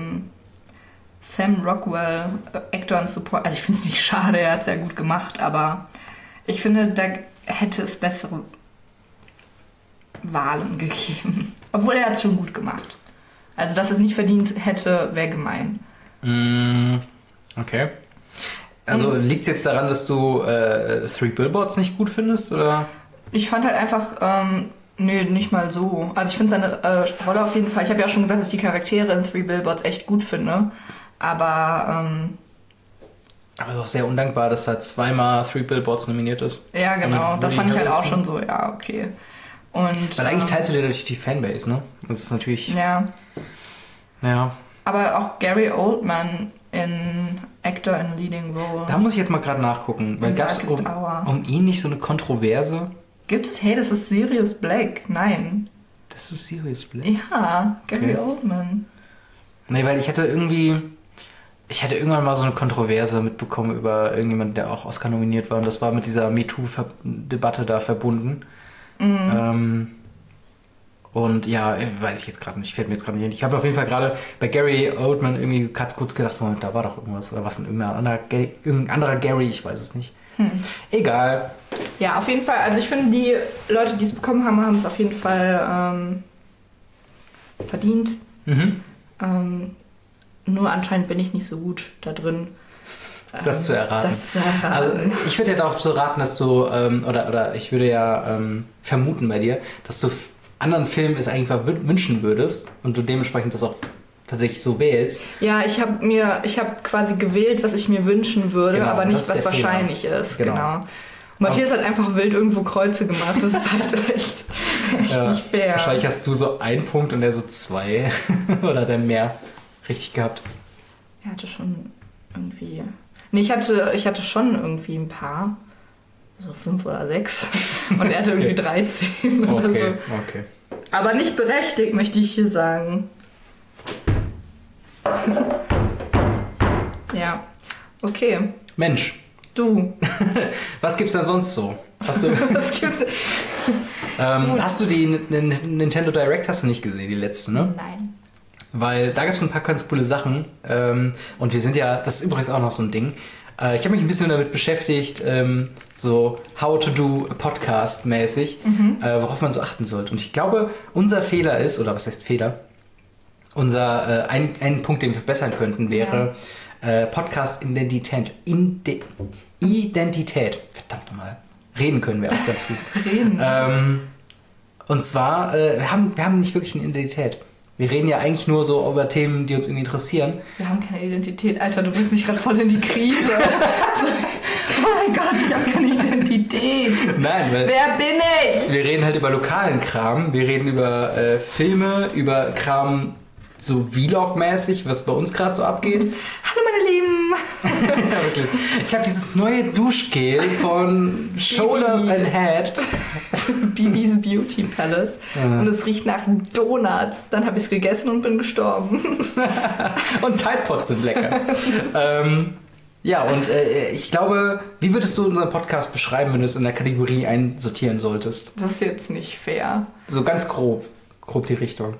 Sam Rockwell, Actor und Support, also ich finde es nicht schade, er hat es ja gut gemacht, aber ich finde, da hätte es bessere Wahlen gegeben. Obwohl er hat es schon gut gemacht. Also, dass es nicht verdient hätte, wäre gemein. Okay. Also liegt es jetzt daran, dass du Three Billboards nicht gut findest, oder? Ich fand halt einfach, nee, nicht mal so. Also ich finde seine Rolle auf jeden Fall, ich habe ja auch schon gesagt, dass ich die Charaktere in Three Billboards echt gut finde, aber es ist auch sehr undankbar, dass er zweimal Three Billboards nominiert ist. Ja, genau, das fand ich halt auch schon so, ja, okay. Und, weil eigentlich teilst du dir natürlich die Fanbase, ne? Das ist natürlich... Ja. Ja. Aber auch Gary Oldman in Actor in Leading Role. Da muss ich jetzt mal gerade nachgucken, weil gab es um ihn nicht so eine Kontroverse? Gibt es? Hey, das ist Sirius Black. Nein. Das ist Sirius Black? Ja, Gary Oldman. Nee, weil ich hatte irgendwann mal so eine Kontroverse mitbekommen über irgendjemanden, der auch Oscar nominiert war, und das war mit dieser MeToo-Debatte da verbunden. Und ja, weiß ich jetzt gerade nicht, fällt mir jetzt gerade nicht hin. Ich habe auf jeden Fall gerade bei Gary Oldman irgendwie ganz kurz gedacht, Moment, da war doch irgendwas, oder was, irgendein anderer Gary, ich weiß es nicht. Egal. Ja, auf jeden Fall, also ich finde, die Leute, die es bekommen haben, haben es auf jeden Fall verdient. Nur anscheinend bin ich nicht so gut da drin. Das zu erraten. Also ich würde ja auch so raten, dass du, oder ich würde ja vermuten bei dir, dass du anderen Filmen es eigentlich wünschen würdest und du dementsprechend das auch tatsächlich so wählst. Ja, ich habe quasi gewählt, was ich mir wünschen würde, aber nicht, was wahrscheinlich ist. Genau. Matthias hat einfach wild irgendwo Kreuze gemacht. Das ist halt echt nicht fair. Wahrscheinlich hast du so einen Punkt und er so 2 oder dann mehr richtig gehabt. Er hatte schon irgendwie... Nee, ich hatte schon irgendwie ein paar. So 5 oder 6. Und er hatte irgendwie 13 oder so. Okay. Aber nicht berechtigt, möchte ich hier sagen. Ja. Okay. Mensch. Du. Was gibt's denn sonst so? Was gibt's? Hast du die Nintendo Direct hast du nicht gesehen, die letzte, ne? Nein. Weil da gab es ein paar ganz coole Sachen. Und wir sind ja, das ist übrigens auch noch so ein Ding. Ich habe mich ein bisschen damit beschäftigt, so How to do a Podcast mäßig, worauf man so achten sollte. Und ich glaube, unser Fehler ist, oder was heißt Fehler? Ein Punkt, den wir verbessern könnten, wäre Podcast-Identität. Identität. Verdammt nochmal. Reden können wir auch ganz gut. Reden. Und zwar, wir haben nicht wirklich eine Identität. Wir reden ja eigentlich nur so über Themen, die uns irgendwie interessieren. Wir haben keine Identität. Alter, du bringst mich gerade voll in die Krise. Oh mein Gott, ich habe keine Identität. Nein, weil... Wer bin ich? Wir reden halt über lokalen Kram. Wir reden über Filme, über Kram so Vlog-mäßig, was bei uns gerade so abgeht. Hallo meine Lieben. Ja, wirklich. Ich habe dieses neue Duschgel von Shoulders and Head. Bibis Beauty Palace. Und es riecht nach Donuts. Dann habe ich es gegessen und bin gestorben. Und Tide Pods sind lecker. Ja, und ich glaube, wie würdest du unseren Podcast beschreiben, wenn du es in der Kategorie einsortieren solltest? Das ist jetzt nicht fair. So ganz grob die Richtung.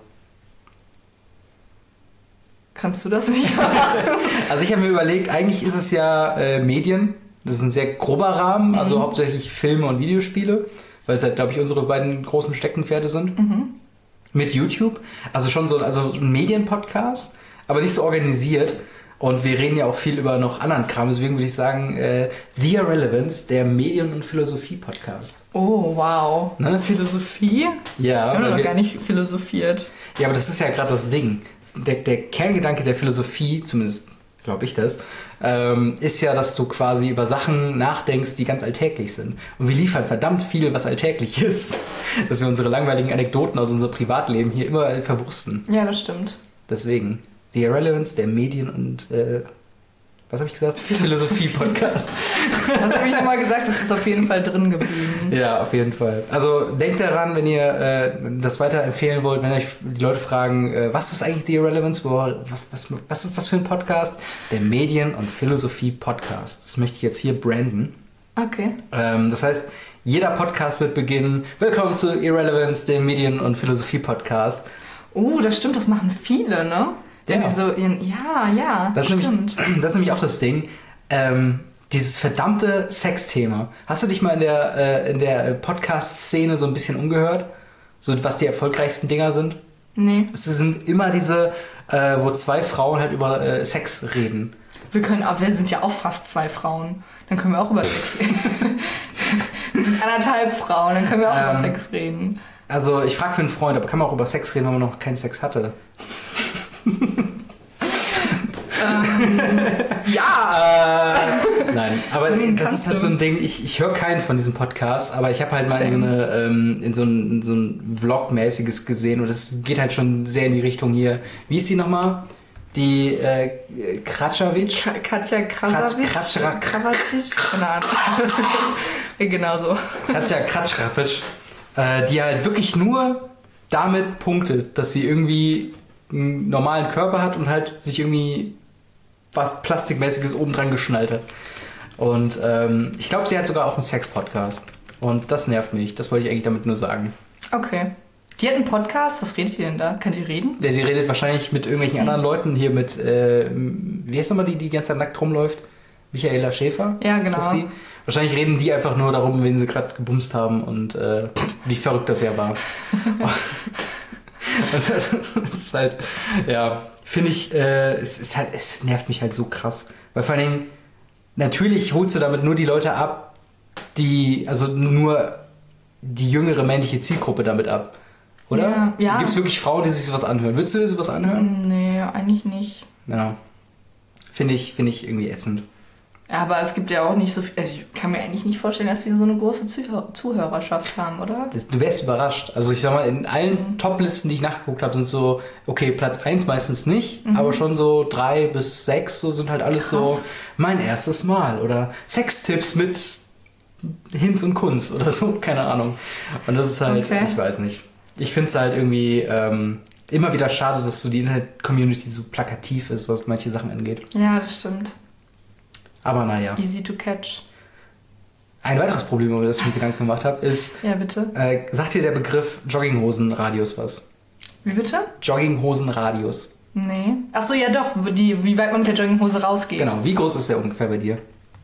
Kannst du das nicht machen? Also ich habe mir überlegt, eigentlich ist es ja Medien. Das ist ein sehr grober Rahmen, also hauptsächlich Filme und Videospiele, weil es halt, glaube ich, unsere beiden großen Steckenpferde sind. Mit YouTube. Also schon so ein Medienpodcast, aber nicht so organisiert. Und wir reden ja auch viel über noch anderen Kram. Deswegen würde ich sagen, The Irrelevance, der Medien- und Philosophie-Podcast. Oh, wow. Ne? Philosophie? Ja. Wir haben doch gar nicht philosophiert. Ja, aber das ist ja gerade das Ding. Der Kerngedanke der Philosophie, zumindest glaube ich das, ist ja, dass du quasi über Sachen nachdenkst, die ganz alltäglich sind. Und wir liefern verdammt viel, was alltäglich ist. Dass wir unsere langweiligen Anekdoten aus unserem Privatleben hier immer verwursten. Ja, das stimmt. Deswegen, The Irrelevance, der Medien- und, was habe ich gesagt? Philosophie-Podcast. Was habe ich nochmal gesagt? Das ist auf jeden Fall drin geblieben. Ja, auf jeden Fall. Also denkt daran, wenn ihr das weiterempfehlen wollt, wenn euch die Leute fragen, was ist eigentlich The Irrelevance? Was ist das für ein Podcast? Der Medien- und Philosophie-Podcast. Das möchte ich jetzt hier branden. Okay. Das heißt, jeder Podcast wird beginnen. Willkommen zu Irrelevance, dem Medien- und Philosophie-Podcast. Oh, das stimmt, das machen viele, ne? Ja. Das stimmt. Das ist nämlich auch das Ding. Dieses verdammte Sexthema. Hast du dich mal in der Podcast-Szene so ein bisschen umgehört? So, was die erfolgreichsten Dinger sind? Nee. Es sind immer diese, wo 2 Frauen halt über Sex reden. Wir sind ja auch fast 2 Frauen. Dann können wir auch über Sex reden. Wir sind 1,5 Frauen, dann können wir auch über Sex reden. Also, ich frage für einen Freund, aber kann man auch über Sex reden, wenn man noch keinen Sex hatte? Ja! Nein, aber das ist halt so ein Ding, ich höre keinen von diesen Podcasts, aber ich habe halt mal in so ein Vlog-mäßiges gesehen und das geht halt schon sehr in die Richtung hier. Wie ist die nochmal? Die Kratschawitsch? Katja Krasavic? Kravacic? Keine Ahnung. Genau so. Katja Kratschawitsch, die halt wirklich nur damit punktet, dass sie irgendwie einen normalen Körper hat und halt sich irgendwie was Plastikmäßiges oben dran geschnallt hat. Und ich glaube, sie hat sogar auch einen Sex-Podcast. Und das nervt mich. Das wollte ich eigentlich damit nur sagen. Okay. Die hat einen Podcast? Was redet die denn da? Kann die reden? Ja, sie redet wahrscheinlich mit irgendwelchen anderen Leuten. Hier mit, wie heißt nochmal die ganze Zeit nackt rumläuft? Michaela Schäfer? Ja, genau. Ist das die? Wahrscheinlich reden die einfach nur darum, wen sie gerade gebumst haben und wie verrückt das ja war. Und das ist halt, ja, finde ich, es nervt mich halt so krass. Weil vor allen Dingen, natürlich holst du damit nur die Leute ab, also nur die jüngere männliche Zielgruppe damit ab. Oder? Ja. Gibt es wirklich Frauen, die sich sowas anhören? Willst du dir sowas anhören? Nee, eigentlich nicht. Ja. Finde ich irgendwie ätzend. Aber es gibt ja auch nicht so viel. Also ich kann mir eigentlich nicht vorstellen, dass sie so eine große Zuhörerschaft haben, oder? Du wärst überrascht. Also ich sag mal, in allen Top-Listen, die ich nachgeguckt habe, sind so, okay, Platz 1 meistens nicht, aber schon so 3 bis 6, so sind halt alles so mein erstes Mal oder Sextipps mit Hinz und Kunz oder so, keine Ahnung. Und das ist halt, ich weiß nicht. Ich finde es halt irgendwie immer wieder schade, dass so die Internet-Community so plakativ ist, was manche Sachen angeht. Ja, das stimmt. Aber naja. Easy to catch. Ein weiteres Problem, über das ich mir Gedanken gemacht habe, ist, ja, bitte? Sagt dir der Begriff Jogginghosenradius was? Wie bitte? Jogginghosenradius. Nee. Achso, ja doch, wie weit man mit der Jogginghose rausgeht. Genau, wie groß ist der ungefähr bei dir?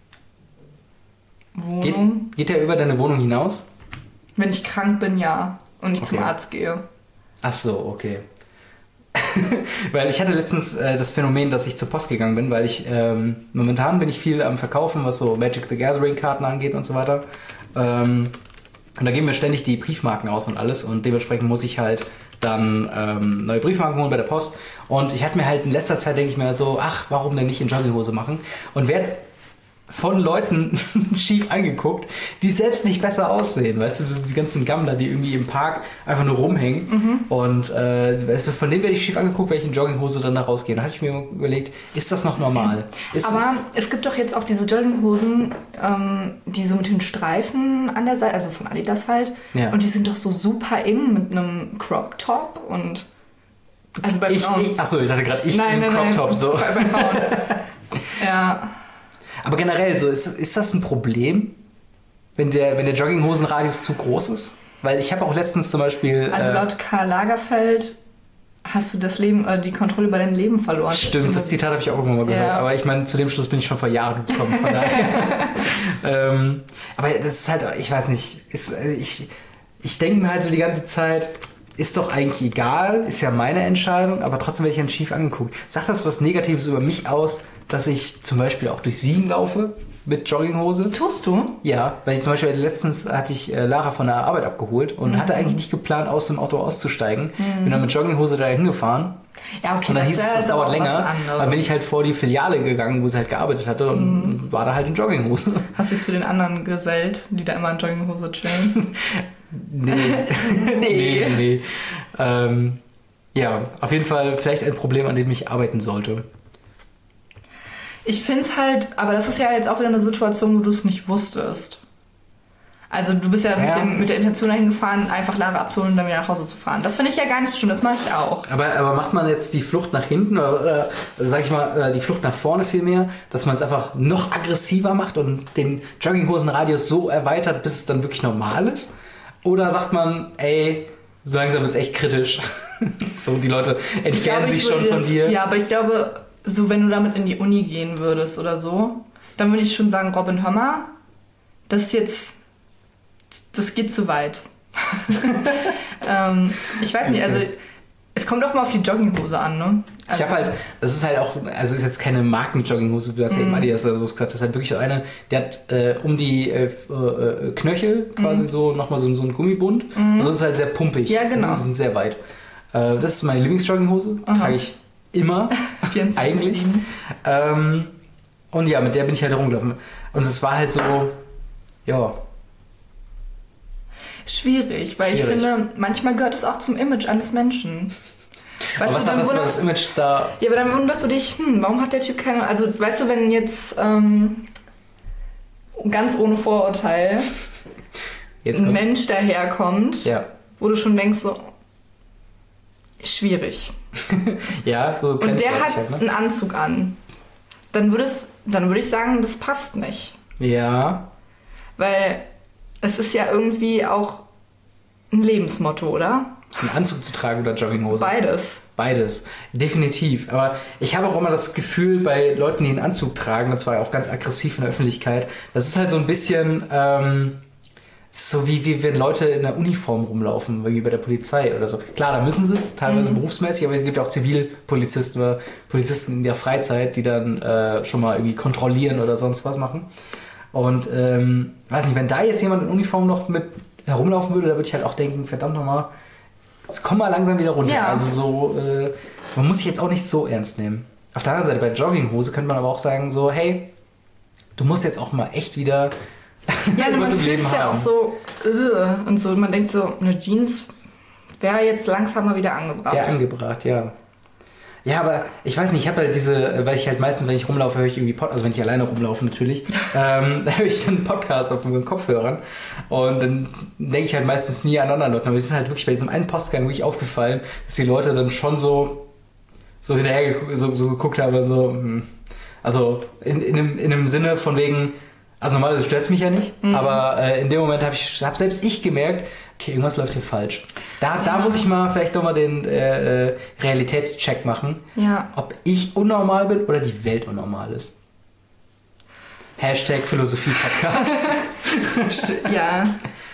Wohnung? Geht der über deine Wohnung hinaus? Wenn ich krank bin, ja. Und ich zum Arzt gehe. Ach so, okay. Weil ich hatte letztens das Phänomen, dass ich zur Post gegangen bin, weil ich momentan bin ich viel am Verkaufen, was so Magic the Gathering Karten angeht und so weiter. Und da geben wir ständig die Briefmarken aus und alles und dementsprechend muss ich halt dann neue Briefmarken holen bei der Post. Und ich hatte mir halt in letzter Zeit, denke ich mir so, ach, warum denn nicht in Jogginghose machen? Und werde von Leuten schief angeguckt, die selbst nicht besser aussehen. Weißt du, die ganzen Gammler, die irgendwie im Park einfach nur rumhängen. Und von denen werde ich schief angeguckt, wenn ich in Jogginghose dann da rausgehe. Da hatte ich mir überlegt, ist das noch normal? Aber es gibt doch jetzt auch diese Jogginghosen, die so mit den Streifen an der Seite, also von Adidas halt. Ja. Und die sind doch so super eng mit einem Crop Top und... Also bei Frauen. Achso, ich dachte gerade, im Crop Top so. Bei Frauen. Ja. Aber generell, so ist das ein Problem, wenn der Jogginghosenradius zu groß ist? Weil ich habe auch letztens zum Beispiel... Also laut Karl Lagerfeld hast du die Kontrolle über dein Leben verloren. Stimmt, das Zitat habe ich auch irgendwann mal gehört. Ja. Aber ich meine, zu dem Schluss bin ich schon vor Jahren gekommen. Von daher. Aber das ist halt, ich weiß nicht, ich denke mir halt so die ganze Zeit... Ist doch eigentlich egal, ist ja meine Entscheidung, aber trotzdem werde ich dann schief angeguckt. Sagt das was Negatives über mich aus, dass ich zum Beispiel auch durch Siegen laufe mit Jogginghose? Tust du? Ja, weil ich zum Beispiel letztens hatte ich Lara von der Arbeit abgeholt und hatte eigentlich nicht geplant, aus dem Auto auszusteigen. Bin dann mit Jogginghose da hingefahren. Ja, okay, und dann hieß es, das dauert länger. Dann bin ich halt vor die Filiale gegangen, wo sie halt gearbeitet hatte und war da halt in Jogginghose. Hast du dich zu den anderen gesellt, die da immer in Jogginghose chillen? Nee. Ja, auf jeden Fall vielleicht ein Problem, an dem ich arbeiten sollte. Ich finde es halt, aber das ist ja jetzt auch wieder eine Situation, wo du es nicht wusstest. Also du bist ja mit der Intention dahin gefahren, einfach Lara abzuholen und dann wieder nach Hause zu fahren. Das finde ich ja gar nicht so schlimm, das mache ich auch. Aber macht man jetzt die Flucht nach hinten oder sag ich mal, die Flucht nach vorne vielmehr, dass man es einfach noch aggressiver macht und den Jogginghosenradius so erweitert, bis es dann wirklich normal ist? Oder sagt man, ey, so langsam wird es echt kritisch. So, die Leute entfernen sich schon von dir. Ja, aber ich glaube, so wenn du damit in die Uni gehen würdest oder so, dann würde ich schon sagen, Robin, hör mal, das geht zu weit. Ich weiß nicht, also es kommt auch mal auf die Jogginghose an, ne? Also, ich habe halt, das ist halt auch, also ist jetzt keine Marken-Jogginghose, du hast ja eben Adidas oder so gesagt, das ist halt wirklich so eine, der hat um die Knöchel quasi so nochmal so ein Gummibund. Also das ist halt sehr pumpig. Ja, genau. Die sind sehr weit. Das ist meine Lieblingsjogginghose, die trage ich immer, 24/7. eigentlich. Und ja, mit der bin ich halt rumgelaufen. Und es war halt so, ja... Schwierig, weil ich finde, manchmal gehört es auch zum Image eines Menschen. Weißt aber was hat das über das Image da? Ja, aber dann wunderst du dich, warum hat der Typ keine... Also, weißt du, wenn jetzt ganz ohne Vorurteil ein Mensch daherkommt, wo du schon denkst, so schwierig. Ja, so und der hat halt, ne? einen Anzug an. Dann würde ich sagen, das passt nicht. Ja. Weil es ist ja irgendwie auch ein Lebensmotto, oder? Einen Anzug zu tragen oder Jogginghose? Beides, definitiv. Aber ich habe auch immer das Gefühl, bei Leuten, die einen Anzug tragen, und zwar auch ganz aggressiv in der Öffentlichkeit, das ist halt so ein bisschen So wie wenn Leute in der Uniform rumlaufen, wie bei der Polizei oder so. Klar, da müssen sie es, teilweise berufsmäßig, aber es gibt ja auch Zivilpolizisten oder Polizisten in der Freizeit, die dann schon mal irgendwie kontrollieren oder sonst was machen. Und weiß nicht, wenn da jetzt jemand in Uniform noch mit herumlaufen würde, da würde ich halt auch denken, verdammt nochmal, jetzt komm mal langsam wieder runter. Ja. Also so, man muss sich jetzt auch nicht so ernst nehmen. Auf der anderen Seite, bei Jogginghose könnte man aber auch sagen, so, hey, du musst jetzt auch mal echt wieder Ja, man fühlt sich ja auch so und so. Man denkt so, eine Jeans wäre jetzt langsam mal wieder angebracht. Ja, angebracht, ja. Ja, aber ich weiß nicht, ich habe halt weil ich halt meistens, wenn ich rumlaufe, höre ich irgendwie also wenn ich alleine rumlaufe natürlich, da höre ich dann einen Podcast auf meinen Kopfhörern und dann denke ich halt meistens nie an anderen Leuten. Aber es ist halt wirklich bei diesem einen Postgang wirklich aufgefallen, dass die Leute dann schon so hinterher so geguckt haben, also in einem Sinne von wegen, also normalerweise stört es mich ja nicht, aber in dem Moment habe selbst ich gemerkt, okay, irgendwas läuft hier falsch. Da muss ich mal vielleicht nochmal den Realitätscheck machen, ob ich unnormal bin oder die Welt unnormal ist. Hashtag Philosophie-Podcast. Ja.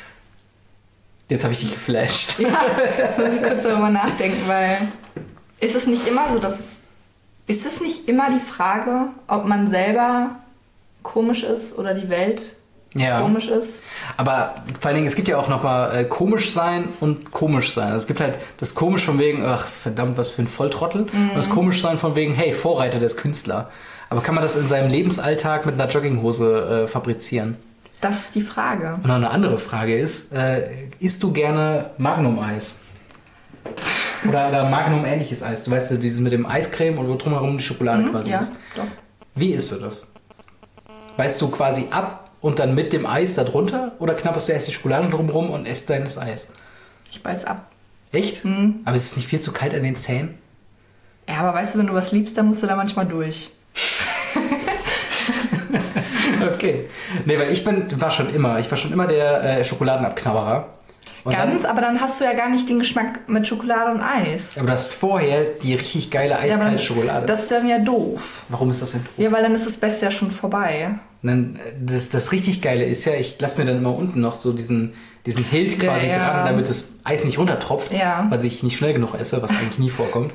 Jetzt habe ich dich geflasht. Ja, jetzt muss ich kurz darüber nachdenken, weil ist es nicht immer so, ist es nicht immer die Frage, ob man selber komisch ist oder die Welt komisch ist? Aber vor allen Dingen, es gibt ja auch nochmal komisch sein und komisch sein. Also es gibt halt das komisch von wegen, ach verdammt, was für ein Volltrottel. Und das komisch sein von wegen, hey, Vorreiter, der ist Künstler. Aber kann man das in seinem Lebensalltag mit einer Jogginghose fabrizieren? Das ist die Frage. Und noch eine andere Frage ist, isst du gerne Magnum-Eis? Oder Magnum-ähnliches Eis? Du weißt ja, dieses mit dem Eiscreme und wo drumherum die Schokolade quasi ist. Ja, doch. Wie isst du das? Beißt du quasi ab und dann mit dem Eis da drunter? Oder knabberst du erst die Schokolade drumherum und isst deines Eis? Ich beiß ab. Echt? Aber ist es nicht viel zu kalt an den Zähnen? Ja, aber weißt du, wenn du was liebst, dann musst du da manchmal durch. Okay. Nee, weil ich war schon immer der Schokoladenabknabberer. Und aber dann hast du ja gar nicht den Geschmack mit Schokolade und Eis. Aber du hast vorher die richtig geile eiskalte Schokolade. Das ist dann ja doof. Warum ist das denn doof? Ja, weil dann ist das Beste ja schon vorbei. Das richtig Geile ist ja, ich lasse mir dann immer unten noch so diesen Hilt quasi dran, damit das Eis nicht runtertropft, weil ich nicht schnell genug esse, was eigentlich nie vorkommt.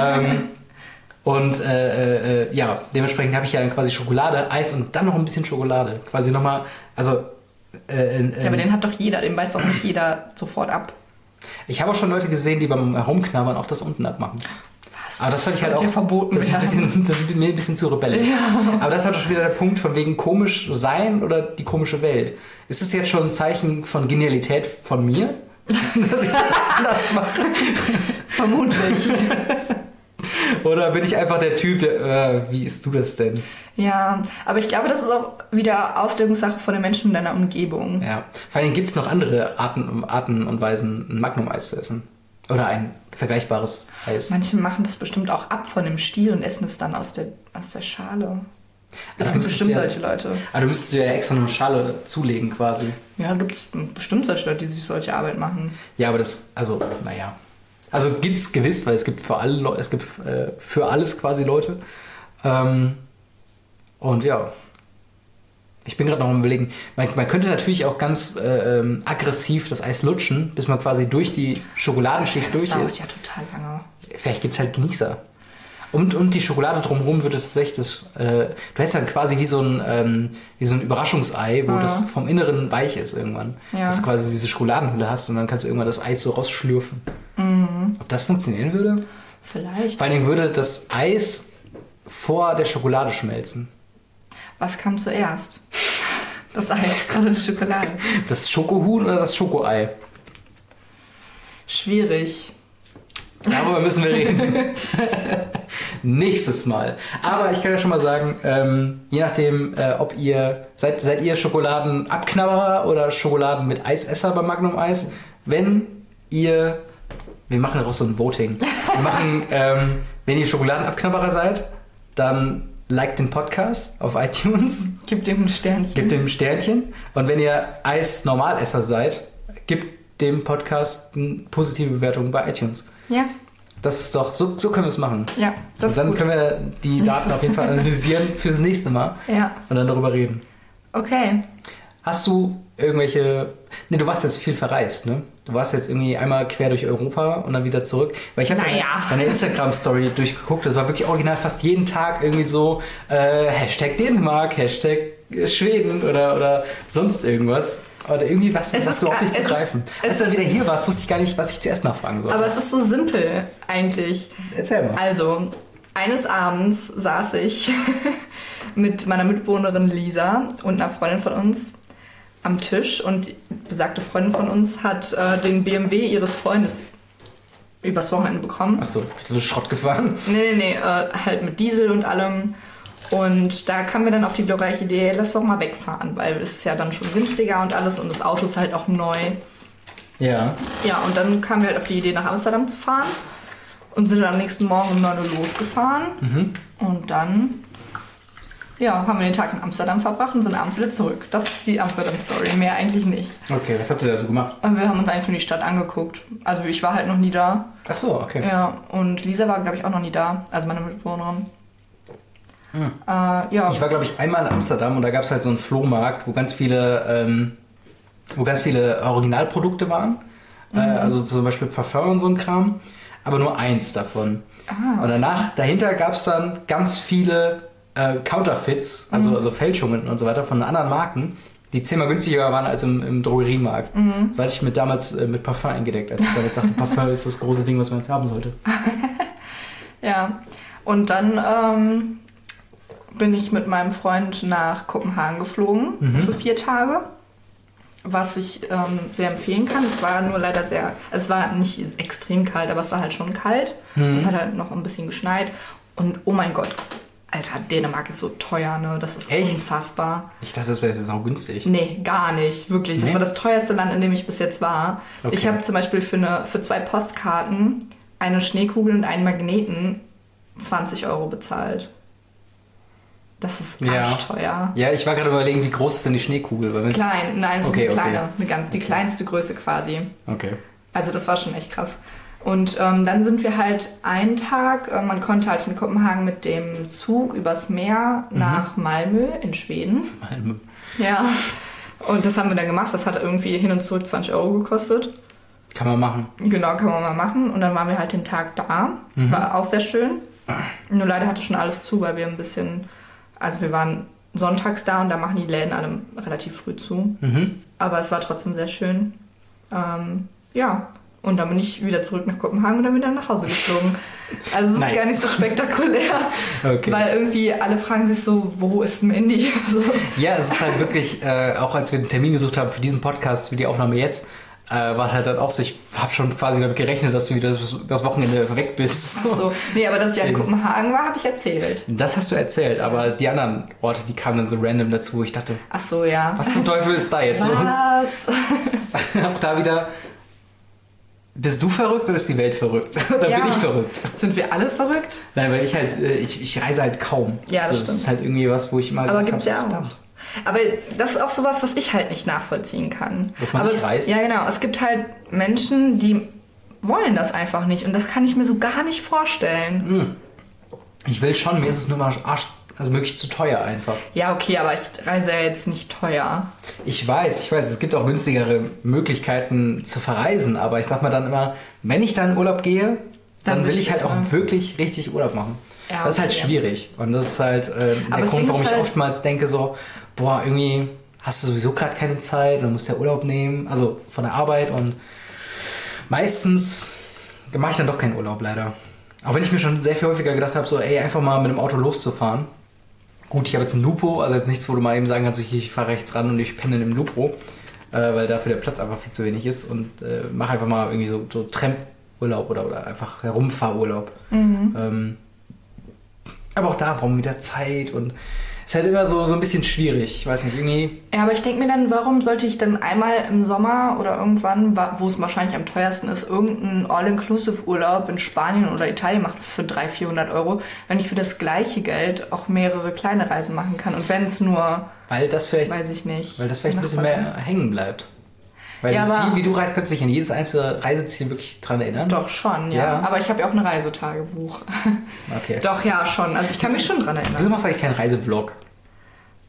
Dementsprechend habe ich ja dann quasi Schokolade, Eis und dann noch ein bisschen Schokolade. Quasi nochmal, also... aber den hat doch jeder, den beißt doch nicht jeder sofort ab. Ich habe auch schon Leute gesehen, die beim Herumknabbern auch das unten abmachen. Was? Aber das fand ich halt auch verboten. Das ist mir ein bisschen zu rebellisch. Ja. Aber das hat doch schon wieder der Punkt von wegen komisch sein oder die komische Welt. Ist es jetzt schon ein Zeichen von Genialität von mir, dass ich das anders mache? Vermutlich. Oder bin ich einfach der Typ, der, wie isst du das denn? Ja, aber ich glaube, das ist auch wieder Auslegungssache von den Menschen in deiner Umgebung. Ja, vor allem gibt es noch andere Arten und Weisen, ein Magnum-Eis zu essen. Oder ein vergleichbares Eis. Manche machen das bestimmt auch ab von dem Stiel und essen es dann aus der Schale. Es gibt bestimmt solche Leute. Aber du müsstest dir ja extra eine Schale zulegen quasi. Ja, gibt es bestimmt solche Leute, die sich solche Arbeit machen. Ja, aber naja. Also gibt es gewiss, weil es gibt für alles quasi Leute. Und ja, ich bin gerade noch am Überlegen, man könnte natürlich auch ganz aggressiv das Eis lutschen, bis man quasi durch die Schokoladenschicht durch ist. Das dauert ja total lange. Vielleicht gibt es halt Genießer. Und die Schokolade drumherum würde tatsächlich du hättest dann quasi wie so ein Überraschungsei, wo das vom Inneren weich ist irgendwann. Ja. Dass du quasi diese Schokoladenhülle hast und dann kannst du irgendwann das Eis so rausschlürfen. Mhm. Ob das funktionieren würde? Vielleicht. Vor allem würde das Eis vor der Schokolade schmelzen. Was kam zuerst? Das Eis oder die Schokolade? Das Schokohuhn oder das Schokoei? Schwierig. Darüber müssen wir reden. Nächstes Mal. Aber ich kann ja schon mal sagen, je nachdem, ob ihr seid ihr Schokoladenabknabberer oder Schokoladen mit Eisesser bei Magnum Eis. Wir machen daraus so ein Voting. Wenn ihr Schokoladenabknabberer seid, dann liked den Podcast auf iTunes. Gebt dem ein Sternchen. Und wenn ihr Eis-Normalesser seid, gebt dem Podcast eine positive Bewertung bei iTunes. Ja. Das ist doch, so können wir es machen. Ja, das ist dann gut. Können wir die Daten auf jeden Fall analysieren fürs nächste Mal. Ja. Und dann darüber reden. Okay. Hast du irgendwelche... Ne, du warst jetzt viel verreist, ne? Du warst jetzt irgendwie einmal quer durch Europa und dann wieder zurück. Weil ich habe deine Instagram-Story durchgeguckt. Das war wirklich original fast jeden Tag irgendwie so Hashtag Dänemark, Hashtag Schweden oder sonst irgendwas. Oder irgendwie was du auch nicht zu greifen. Als du dann wieder hier warst, wusste ich gar nicht, was ich zuerst nachfragen soll. Aber es ist so simpel eigentlich. Erzähl mal. Also, eines Abends saß ich mit meiner Mitbewohnerin Lisa und einer Freundin von uns am Tisch und die besagte Freundin von uns hat den BMW ihres Freundes übers Wochenende bekommen. Achso, bist du Schrott gefahren? Nee, halt mit Diesel und allem. Und da kamen wir dann auf die glorreiche Idee, lass doch mal wegfahren, weil es ist ja dann schon günstiger und alles und das Auto ist halt auch neu. Ja. Ja, und dann kamen wir halt auf die Idee, nach Amsterdam zu fahren und sind dann am nächsten Morgen um 9 Uhr losgefahren. Mhm. Und dann haben wir den Tag in Amsterdam verbracht und sind abends wieder zurück. Das ist die Amsterdam-Story, mehr eigentlich nicht. Okay, was habt ihr da so gemacht? Wir haben uns eigentlich nur die Stadt angeguckt. Also ich war halt noch nie da. Ach so, okay. Ja, und Lisa war, glaube ich, auch noch nie da. Also meine Mitbewohnerin. Ich war, glaube ich, einmal in Amsterdam und da gab es halt so einen Flohmarkt, wo ganz viele Originalprodukte waren. Also zum Beispiel Parfum und so ein Kram. Aber nur eins davon. Ah, okay. Und dahinter gab es dann ganz viele Counterfeits, also Fälschungen und so weiter von anderen Marken, die 10-mal günstiger waren als im Drogeriemarkt. So hatte ich damals mit Parfum eingedeckt, als ich damit sagte, Parfum ist das große Ding, was man jetzt haben sollte. Ja, und dann bin ich mit meinem Freund nach Kopenhagen geflogen für 4 Tage, was ich sehr empfehlen kann. Es war nur leider es war nicht extrem kalt, aber es war halt schon kalt. Es hat halt noch ein bisschen geschneit und oh mein Gott, Alter, Dänemark ist so teuer, ne? Das ist echt? Unfassbar. Ich dachte, das wäre saugünstig. Nee, gar nicht. Wirklich. Das war das teuerste Land, in dem ich bis jetzt war. Okay. Ich habe zum Beispiel für 2 Postkarten, eine Schneekugel und einen Magneten 20 € bezahlt. Das ist arschteuer. Ja, ich war gerade überlegen, wie groß ist denn die Schneekugel? Klein, nein, es ist eine kleine. Die kleinste Größe quasi. Okay. Also das war schon echt krass. Und dann sind wir halt einen Tag, man konnte halt von Kopenhagen mit dem Zug übers Meer nach Malmö in Schweden. Malmö. Ja, und das haben wir dann gemacht. Das hat irgendwie hin und zurück 20 € gekostet. Kann man machen. Genau, kann man mal machen. Und dann waren wir halt den Tag da. War auch sehr schön. Nur leider hatte schon alles zu, weil wir wir waren sonntags da und da machen die Läden alle relativ früh zu. Aber es war trotzdem sehr schön. Und dann bin ich wieder zurück nach Kopenhagen und dann wieder nach Hause geflogen. Also es ist gar nicht so spektakulär. Okay. Weil irgendwie alle fragen sich so, wo ist Mandy? So. Ja, es ist halt wirklich, auch als wir einen Termin gesucht haben für diesen Podcast, für die Aufnahme jetzt, war halt dann auch so, ich habe schon quasi damit gerechnet, dass du wieder das Wochenende weg bist. Ach so, nee, aber dass ich in Kopenhagen war, habe ich erzählt. Das hast du erzählt, aber die anderen Orte, die kamen dann so random dazu. Ich dachte, ach so, ja. Was zum Teufel ist da jetzt los? Auch da wieder... Bist du verrückt oder ist die Welt verrückt? Oder bin ich verrückt? Sind wir alle verrückt? Nein, weil ich reise halt kaum. Ja, das stimmt. Das ist halt irgendwie was, wo ich mal... Aber gibt's ja auch. Aber das ist auch sowas, was ich halt nicht nachvollziehen kann. Dass man nicht reist? Ja, genau. Es gibt halt Menschen, die wollen das einfach nicht. Und das kann ich mir so gar nicht vorstellen. Ich will schon, mir ist es nur mal wirklich zu teuer einfach. Ja, okay, aber ich reise ja jetzt nicht teuer. Ich weiß, es gibt auch günstigere Möglichkeiten zu verreisen, aber ich sag mal dann immer, wenn ich dann in Urlaub gehe, dann will ich halt auch wirklich richtig Urlaub machen. Ja, das ist halt schwierig und das ist halt der Grund, warum ich oftmals denke so, boah, irgendwie hast du sowieso gerade keine Zeit und du musst ja Urlaub nehmen, also von der Arbeit und meistens mache ich dann doch keinen Urlaub leider. Auch wenn ich mir schon sehr viel häufiger gedacht habe, so einfach mal mit dem Auto loszufahren. Gut, ich habe jetzt einen Lupo, also jetzt nichts, wo du mal eben sagen kannst, ich fahre rechts ran und ich penne im Lupo, weil dafür der Platz einfach viel zu wenig ist und mache einfach mal irgendwie so Tramp-Urlaub oder einfach Herumfahrurlaub. Aber auch da brauchen wir wieder Zeit und es ist halt immer so ein bisschen schwierig, ich weiß nicht, irgendwie... Ja, aber ich denke mir dann, warum sollte ich dann einmal im Sommer oder irgendwann, wo es wahrscheinlich am teuersten ist, irgendeinen All-Inclusive-Urlaub in Spanien oder Italien machen für 300-400 €, wenn ich für das gleiche Geld auch mehrere kleine Reisen machen kann. Und wenn es nur, weiß ich nicht, weil das vielleicht ein bisschen mehr hängen bleibt. Weil ja, so viel wie du reist, kannst du dich an jedes einzelne Reiseziel wirklich dran erinnern? Doch, schon, ja. Aber ich habe ja auch ein Reisetagebuch. Okay. Doch, ja, schon. Also ich kann mich schon dran erinnern. Wieso machst du eigentlich keinen Reisevlog?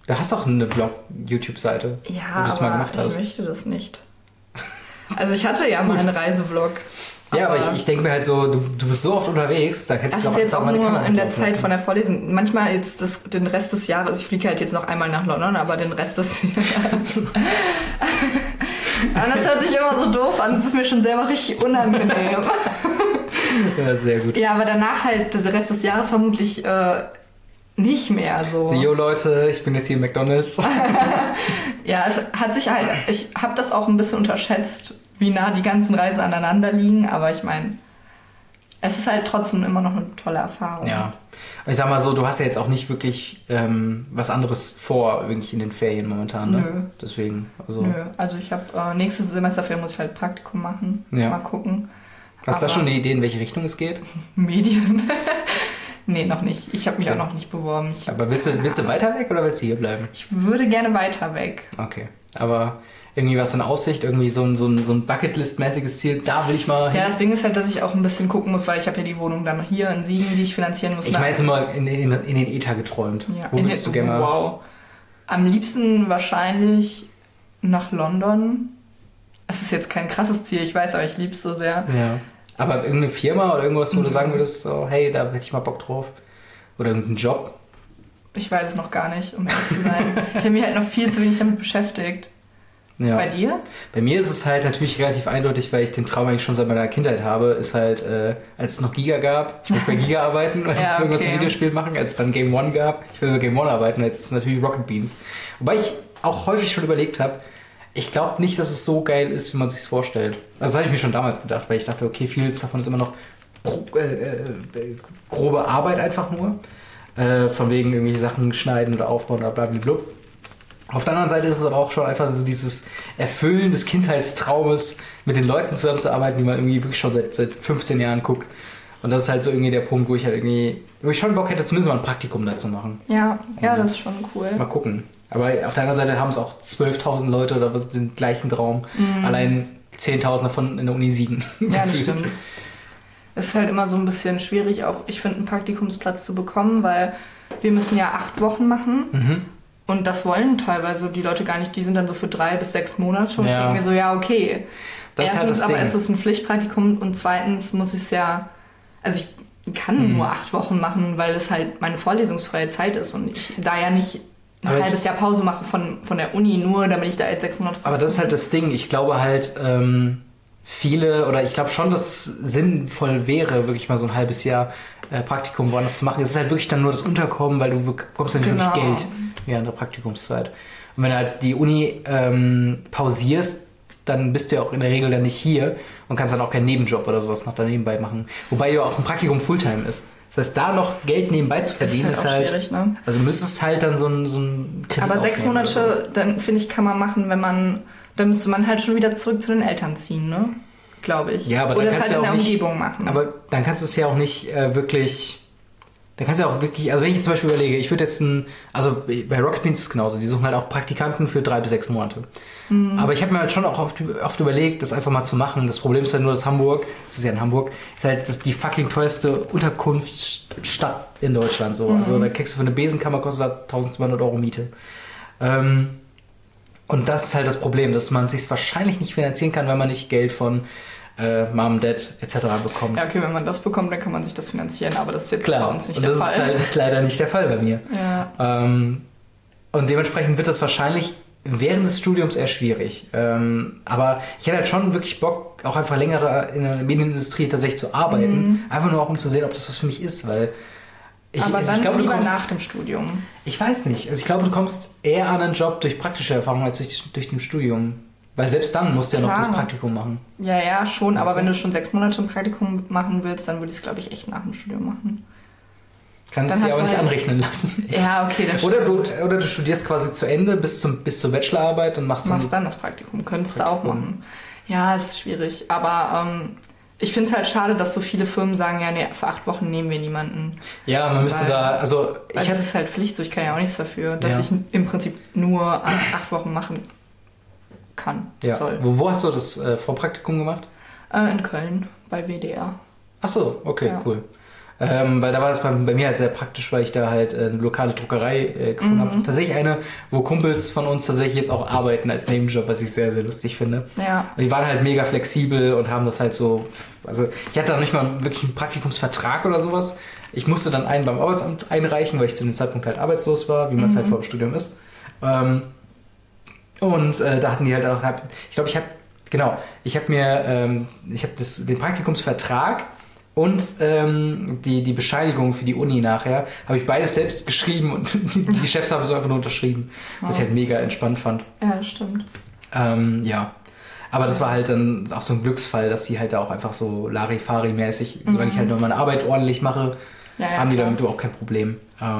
Du hast doch eine Vlog-YouTube-Seite. Ja, wo du das mal gemacht aber hast. ich möchte das nicht. Also ich hatte ja mal einen Reisevlog. Ja, aber ich denke mir halt so, du bist so oft unterwegs, da kannst du das ist jetzt auch mal die nur Kamera in der drauf Zeit lassen. von der Vorlesung. Manchmal jetzt den Rest des Jahres, ich fliege halt jetzt noch einmal nach London, aber den Rest des Jahres. Aber das hört sich immer so doof an, das ist mir schon selber richtig unangenehm. Ja, sehr gut. Ja, aber danach halt, der Rest des Jahres vermutlich nicht mehr so. So, yo Leute, ich bin jetzt hier im McDonald's. Ja, es hat sich halt, ich habe das auch ein bisschen unterschätzt, wie nah die ganzen Reisen aneinander liegen, aber ich meine, es ist halt trotzdem immer noch eine tolle Erfahrung. Ja. Ich sag mal so, du hast ja jetzt auch nicht wirklich was anderes vor, irgendwie in den Ferien momentan, ne? Nö. Deswegen, also. Nö, also ich habe nächstes Semesterferien muss ich halt Praktikum machen. Ja. Mal gucken. Hast du da Aber schon eine Idee, in welche Richtung es geht? Medien? Nee, noch nicht. Ich habe mich auch noch nicht beworben. Aber willst du weiter weg oder willst du hier bleiben? Ich würde gerne weiter weg. Okay. Aber irgendwie was in Aussicht, irgendwie so ein Bucketlist-mäßiges Ziel, da will ich mal hin. Ja, das Ding ist halt, dass ich auch ein bisschen gucken muss, weil ich habe ja die Wohnung dann hier in Siegen, die ich finanzieren muss. Ich meine jetzt immer in den Ether geträumt. Ja, Wo willst du gerne mal? Wow. Am liebsten wahrscheinlich nach London. Es ist jetzt kein krasses Ziel, ich weiß, aber ich liebe es so sehr. Ja. Aber irgendeine Firma oder irgendwas, wo du sagen würdest, so, hey, da hätte ich mal Bock drauf. Oder irgendeinen Job. Ich weiß es noch gar nicht, um ehrlich zu sein. Ich habe mich halt noch viel zu wenig damit beschäftigt. Ja. Bei dir? Bei mir ist es halt natürlich relativ eindeutig, weil ich den Traum eigentlich schon seit meiner Kindheit habe, ist halt, als es noch Giga gab, ich möchte bei Giga arbeiten, als Ja, irgendwas okay. im Videospiel machen, als es dann Game One gab, ich will bei Game One arbeiten, jetzt ist es natürlich Rocket Beans. Wobei ich auch häufig schon überlegt habe, ich glaube nicht, dass es so geil ist, wie man es sich vorstellt. Also das habe ich mir schon damals gedacht, weil ich dachte, okay, vieles davon ist immer noch grobe Arbeit einfach nur. Von wegen irgendwelche Sachen schneiden oder aufbauen oder blablabla. Auf der anderen Seite ist es aber auch schon einfach so dieses Erfüllen des Kindheitstraumes, mit den Leuten zusammenzuarbeiten, die man irgendwie wirklich schon seit 15 Jahren guckt. Und das ist halt so irgendwie der Punkt, wo ich schon Bock hätte, zumindest mal ein Praktikum da zu machen. Ja, das ist schon cool. Mal gucken. Aber auf der anderen Seite haben es auch 12.000 Leute oder was den gleichen Traum. Allein 10.000 davon in der Uni Siegen. Ja, das stimmt. Es ist halt immer so ein bisschen schwierig, auch ich finde, einen Praktikumsplatz zu bekommen, weil wir müssen ja 8 Wochen machen. Mhm. Und das wollen teilweise die Leute gar nicht. Die sind dann so für 3 bis 6 Monate. Und Ja. ich denke mir so, ja, okay. Das ist halt Erstens das aber Ding. ist es ein Pflichtpraktikum und zweitens muss ich es ja... Also ich kann nur 8 Wochen machen, weil das halt meine vorlesungsfreie Zeit ist und ich da ja nicht ein Aber halbes Jahr Pause mache von der Uni, nur damit ich da jetzt 6 Monate... Aber das ist halt das Ding. Ich glaube halt, ich glaube schon, dass es sinnvoll wäre, wirklich mal so ein halbes Jahr Praktikum woanders zu machen. Es ist halt wirklich dann nur das Unterkommen, weil du bekommst ja nicht Genau. wirklich Geld während der Praktikumszeit. Und wenn du halt die Uni pausierst, dann bist du ja auch in der Regel dann nicht hier und kannst dann auch keinen Nebenjob oder sowas noch nebenbei machen. Wobei ja auch ein Praktikum Fulltime ist. Das heißt, da noch Geld nebenbei zu verdienen, ist halt auch schwierig, ne? Also müsstest halt dann so ein Kredit Aber 6 aufnehmen oder sowas. Monate, dann finde ich, kann man machen, dann müsste man halt schon wieder zurück zu den Eltern ziehen, ne? Glaube ich. Ja, aber oder dann es kannst halt du in ja der auch nicht, Umgebung machen. Aber dann kannst du es ja auch nicht wirklich. Dann kannst du ja auch wirklich. Also wenn ich jetzt zum Beispiel überlege, ich würde jetzt also bei Rocket Beans ist es genauso, die suchen halt auch Praktikanten für 3 bis 6 Monate. Aber ich habe mir halt schon auch oft überlegt, das einfach mal zu machen. Das Problem ist halt nur, dass Hamburg, das ist ja in Hamburg, ist halt die fucking teuerste Unterkunftsstadt in Deutschland. So. Also da kriegst du für eine Besenkammer, kostet das 1200 Euro Miete. Und das ist halt das Problem, dass man es sich wahrscheinlich nicht finanzieren kann, wenn man nicht Geld von Mom, Dad etc. bekommt. Ja, okay, wenn man das bekommt, dann kann man sich das finanzieren, aber das ist jetzt Klar, bei uns nicht und der das Fall. ist halt leider nicht der Fall bei mir. Ja. Und dementsprechend wird das wahrscheinlich während des Studiums eher schwierig. Aber ich hätte halt schon wirklich Bock, auch einfach länger in der Medienindustrie tatsächlich zu arbeiten. Einfach nur auch, um zu sehen, ob das was für mich ist, weil Aber dann glaube, lieber nach dem Studium. ich weiß nicht. Also ich glaube, du kommst eher an einen Job durch praktische Erfahrung als durch ein Studium. Weil selbst dann musst du ja noch Klar. das Praktikum machen. Ja, schon, aber Also. wenn du schon 6 Monate ein Praktikum machen willst, dann würde ich es, glaube ich, echt nach dem Studium machen. Kannst Dann es dir hast aber du nicht halt- anrechnen lassen. Ja, okay, das Oder stimmt. du studierst quasi zu Ende bis zur Bachelorarbeit und machst Machst dann das Praktikum, könntest du auch machen. Ja, es ist schwierig, aber ich finde es halt schade, dass so viele Firmen sagen, ja, nee, für 8 Wochen nehmen wir niemanden. Ja, man müsste Weil- da, also Weil ich es habe ist halt Pflicht, so ich kann ja auch nichts dafür, dass Ja. ich im Prinzip nur 8 Wochen machen kann, soll. Wo hast du das Vorpraktikum gemacht? In Köln, bei WDR. Ach so, okay, Ja. cool. Weil da war es bei mir halt sehr praktisch, weil ich da halt eine lokale Druckerei gefunden habe. Tatsächlich eine, wo Kumpels von uns tatsächlich jetzt auch arbeiten als Nebenjob, was ich sehr, sehr lustig finde. Ja. Und die waren halt mega flexibel und haben das halt so, also ich hatte da nicht mal wirklich einen Praktikumsvertrag oder sowas. Ich musste dann einen beim Arbeitsamt einreichen, weil ich zu dem Zeitpunkt halt arbeitslos war, wie man es halt vor dem Studium ist. Und da hatten die halt auch, ich habe den Praktikumsvertrag und die Bescheinigung für die Uni nachher, habe ich beides selbst geschrieben und die Chefs haben es einfach nur unterschrieben, was ich halt mega entspannt fand. Ja, das stimmt. Ja, aber das war halt dann auch so ein Glücksfall, dass die halt da auch einfach so Larifari-mäßig, solange ich halt nur meine Arbeit ordentlich mache, haben die damit auch kein Problem.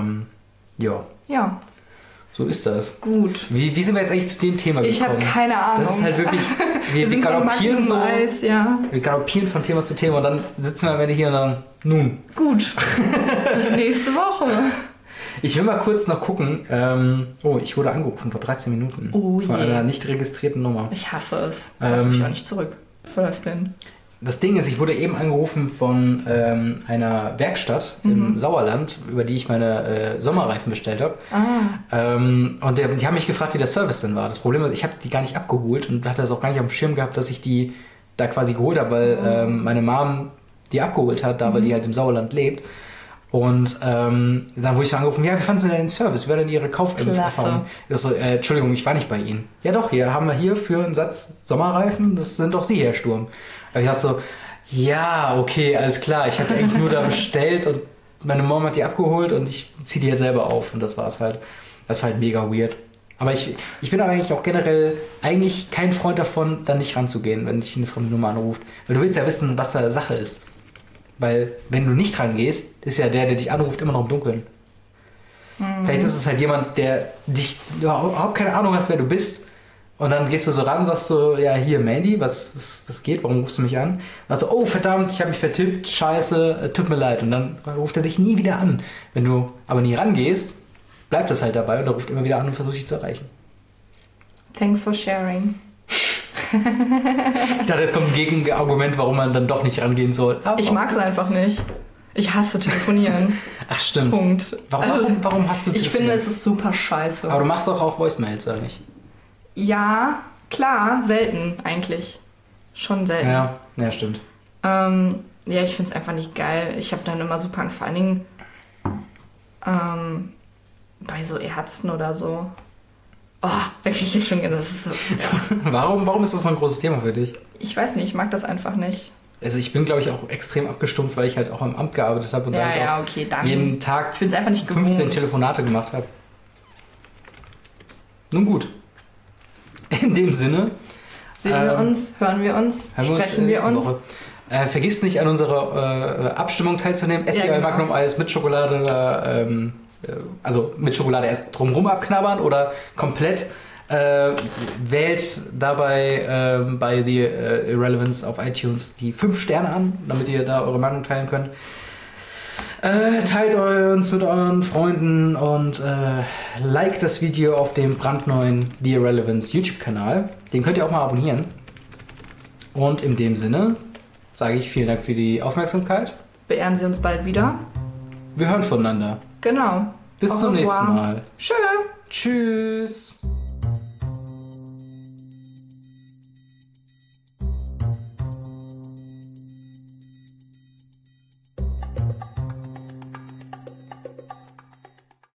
Ja. So ist das. Gut. Wie sind wir jetzt eigentlich zu dem Thema gekommen? Ich habe keine Ahnung. Das ist halt wirklich, wir galoppieren so. Eis, ja. Wir galoppieren von Thema zu Thema und dann sitzen wir am Ende hier und dann, nun. Gut. Bis nächste Woche. Ich will mal kurz noch gucken. Ich wurde angerufen vor 13 Minuten. Oh von je. einer nicht registrierten Nummer. Ich hasse es. Da rufe ich auch nicht zurück. Was soll das denn? Das Ding ist, ich wurde eben angerufen von einer Werkstatt im Sauerland, über die ich meine Sommerreifen bestellt habe. Und die haben mich gefragt, wie der Service denn war. Das Problem ist, ich habe die gar nicht abgeholt und hatte das auch gar nicht auf dem Schirm gehabt, dass ich die da quasi geholt habe, weil meine Mom die abgeholt hat, da weil die halt im Sauerland lebt. Und dann wurde ich so angerufen, ja, wie fanden Sie denn den Service? Wie war denn Ihre Kauferfahrung? Entschuldigung, ich war nicht bei Ihnen. Ja doch, hier haben wir hier für einen Satz Sommerreifen, das sind doch Sie, Herr Sturm. Aber ich dachte so, ja, okay, alles klar. Ich hatte eigentlich nur da bestellt und meine Mom hat die abgeholt und ich ziehe die jetzt selber auf. Und das war's halt. Das war halt mega weird. Aber ich bin aber eigentlich auch generell eigentlich kein Freund davon, da nicht ranzugehen, wenn dich eine fremde Nummer anruft. Weil du willst ja wissen, was da Sache ist. Weil wenn du nicht rangehst, ist ja der dich anruft, immer noch im Dunkeln. Vielleicht ist es halt jemand, der dich überhaupt keine Ahnung hast, wer du bist. Und dann gehst du so ran und sagst so, ja, hier, Mandy, was geht? Warum rufst du mich an? Also, oh, verdammt, ich habe mich vertippt, scheiße, tut mir leid. Und dann ruft er dich nie wieder an. Wenn du aber nie rangehst, bleibt das halt dabei und er ruft immer wieder an und versucht dich zu erreichen. Thanks for sharing. Ich dachte, jetzt kommt ein Gegenargument, warum man dann doch nicht rangehen soll. Aber ich mag es einfach nicht. Ich hasse telefonieren. Ach, stimmt. Punkt. Warum hast du telefoniert? Ich finde, es ist super scheiße. Aber du machst doch auch Voicemails, oder nicht? Ja, klar, selten eigentlich. Schon selten. Ja, stimmt. Ich finde es einfach nicht geil. Ich habe dann immer super Angst, vor allen Dingen bei so Ärzten oder so. Oh, da kriege ich jetzt schon, das ist so, ja. Warum ist das so ein großes Thema für dich? Ich weiß nicht, ich mag das einfach nicht. Also ich bin, glaube ich, auch extrem abgestumpft, weil ich halt auch im Amt gearbeitet habe und dann jeden Tag ich bin's einfach nicht 15 gewohnt. Telefonate gemacht habe. Nun gut. In dem Sinne. Sehen wir uns, hören wir uns, sprechen wir uns. Vergiss nicht, an unserer Abstimmung teilzunehmen. Esst ihr euer Magnum-Eis mit Schokolade oder also mit Schokolade erst drumherum abknabbern oder komplett. Wählt dabei bei The Irrelevance auf iTunes die 5 Sterne an, damit ihr da eure Meinung teilen könnt. Teilt uns mit euren Freunden und liked das Video auf dem brandneuen The Irrelevance YouTube-Kanal. Den könnt ihr auch mal abonnieren. Und in dem Sinne sage ich vielen Dank für die Aufmerksamkeit. Beehren Sie uns bald wieder. Wir hören voneinander. Genau. Bis zum nächsten Mal. Tschö. Tschüss.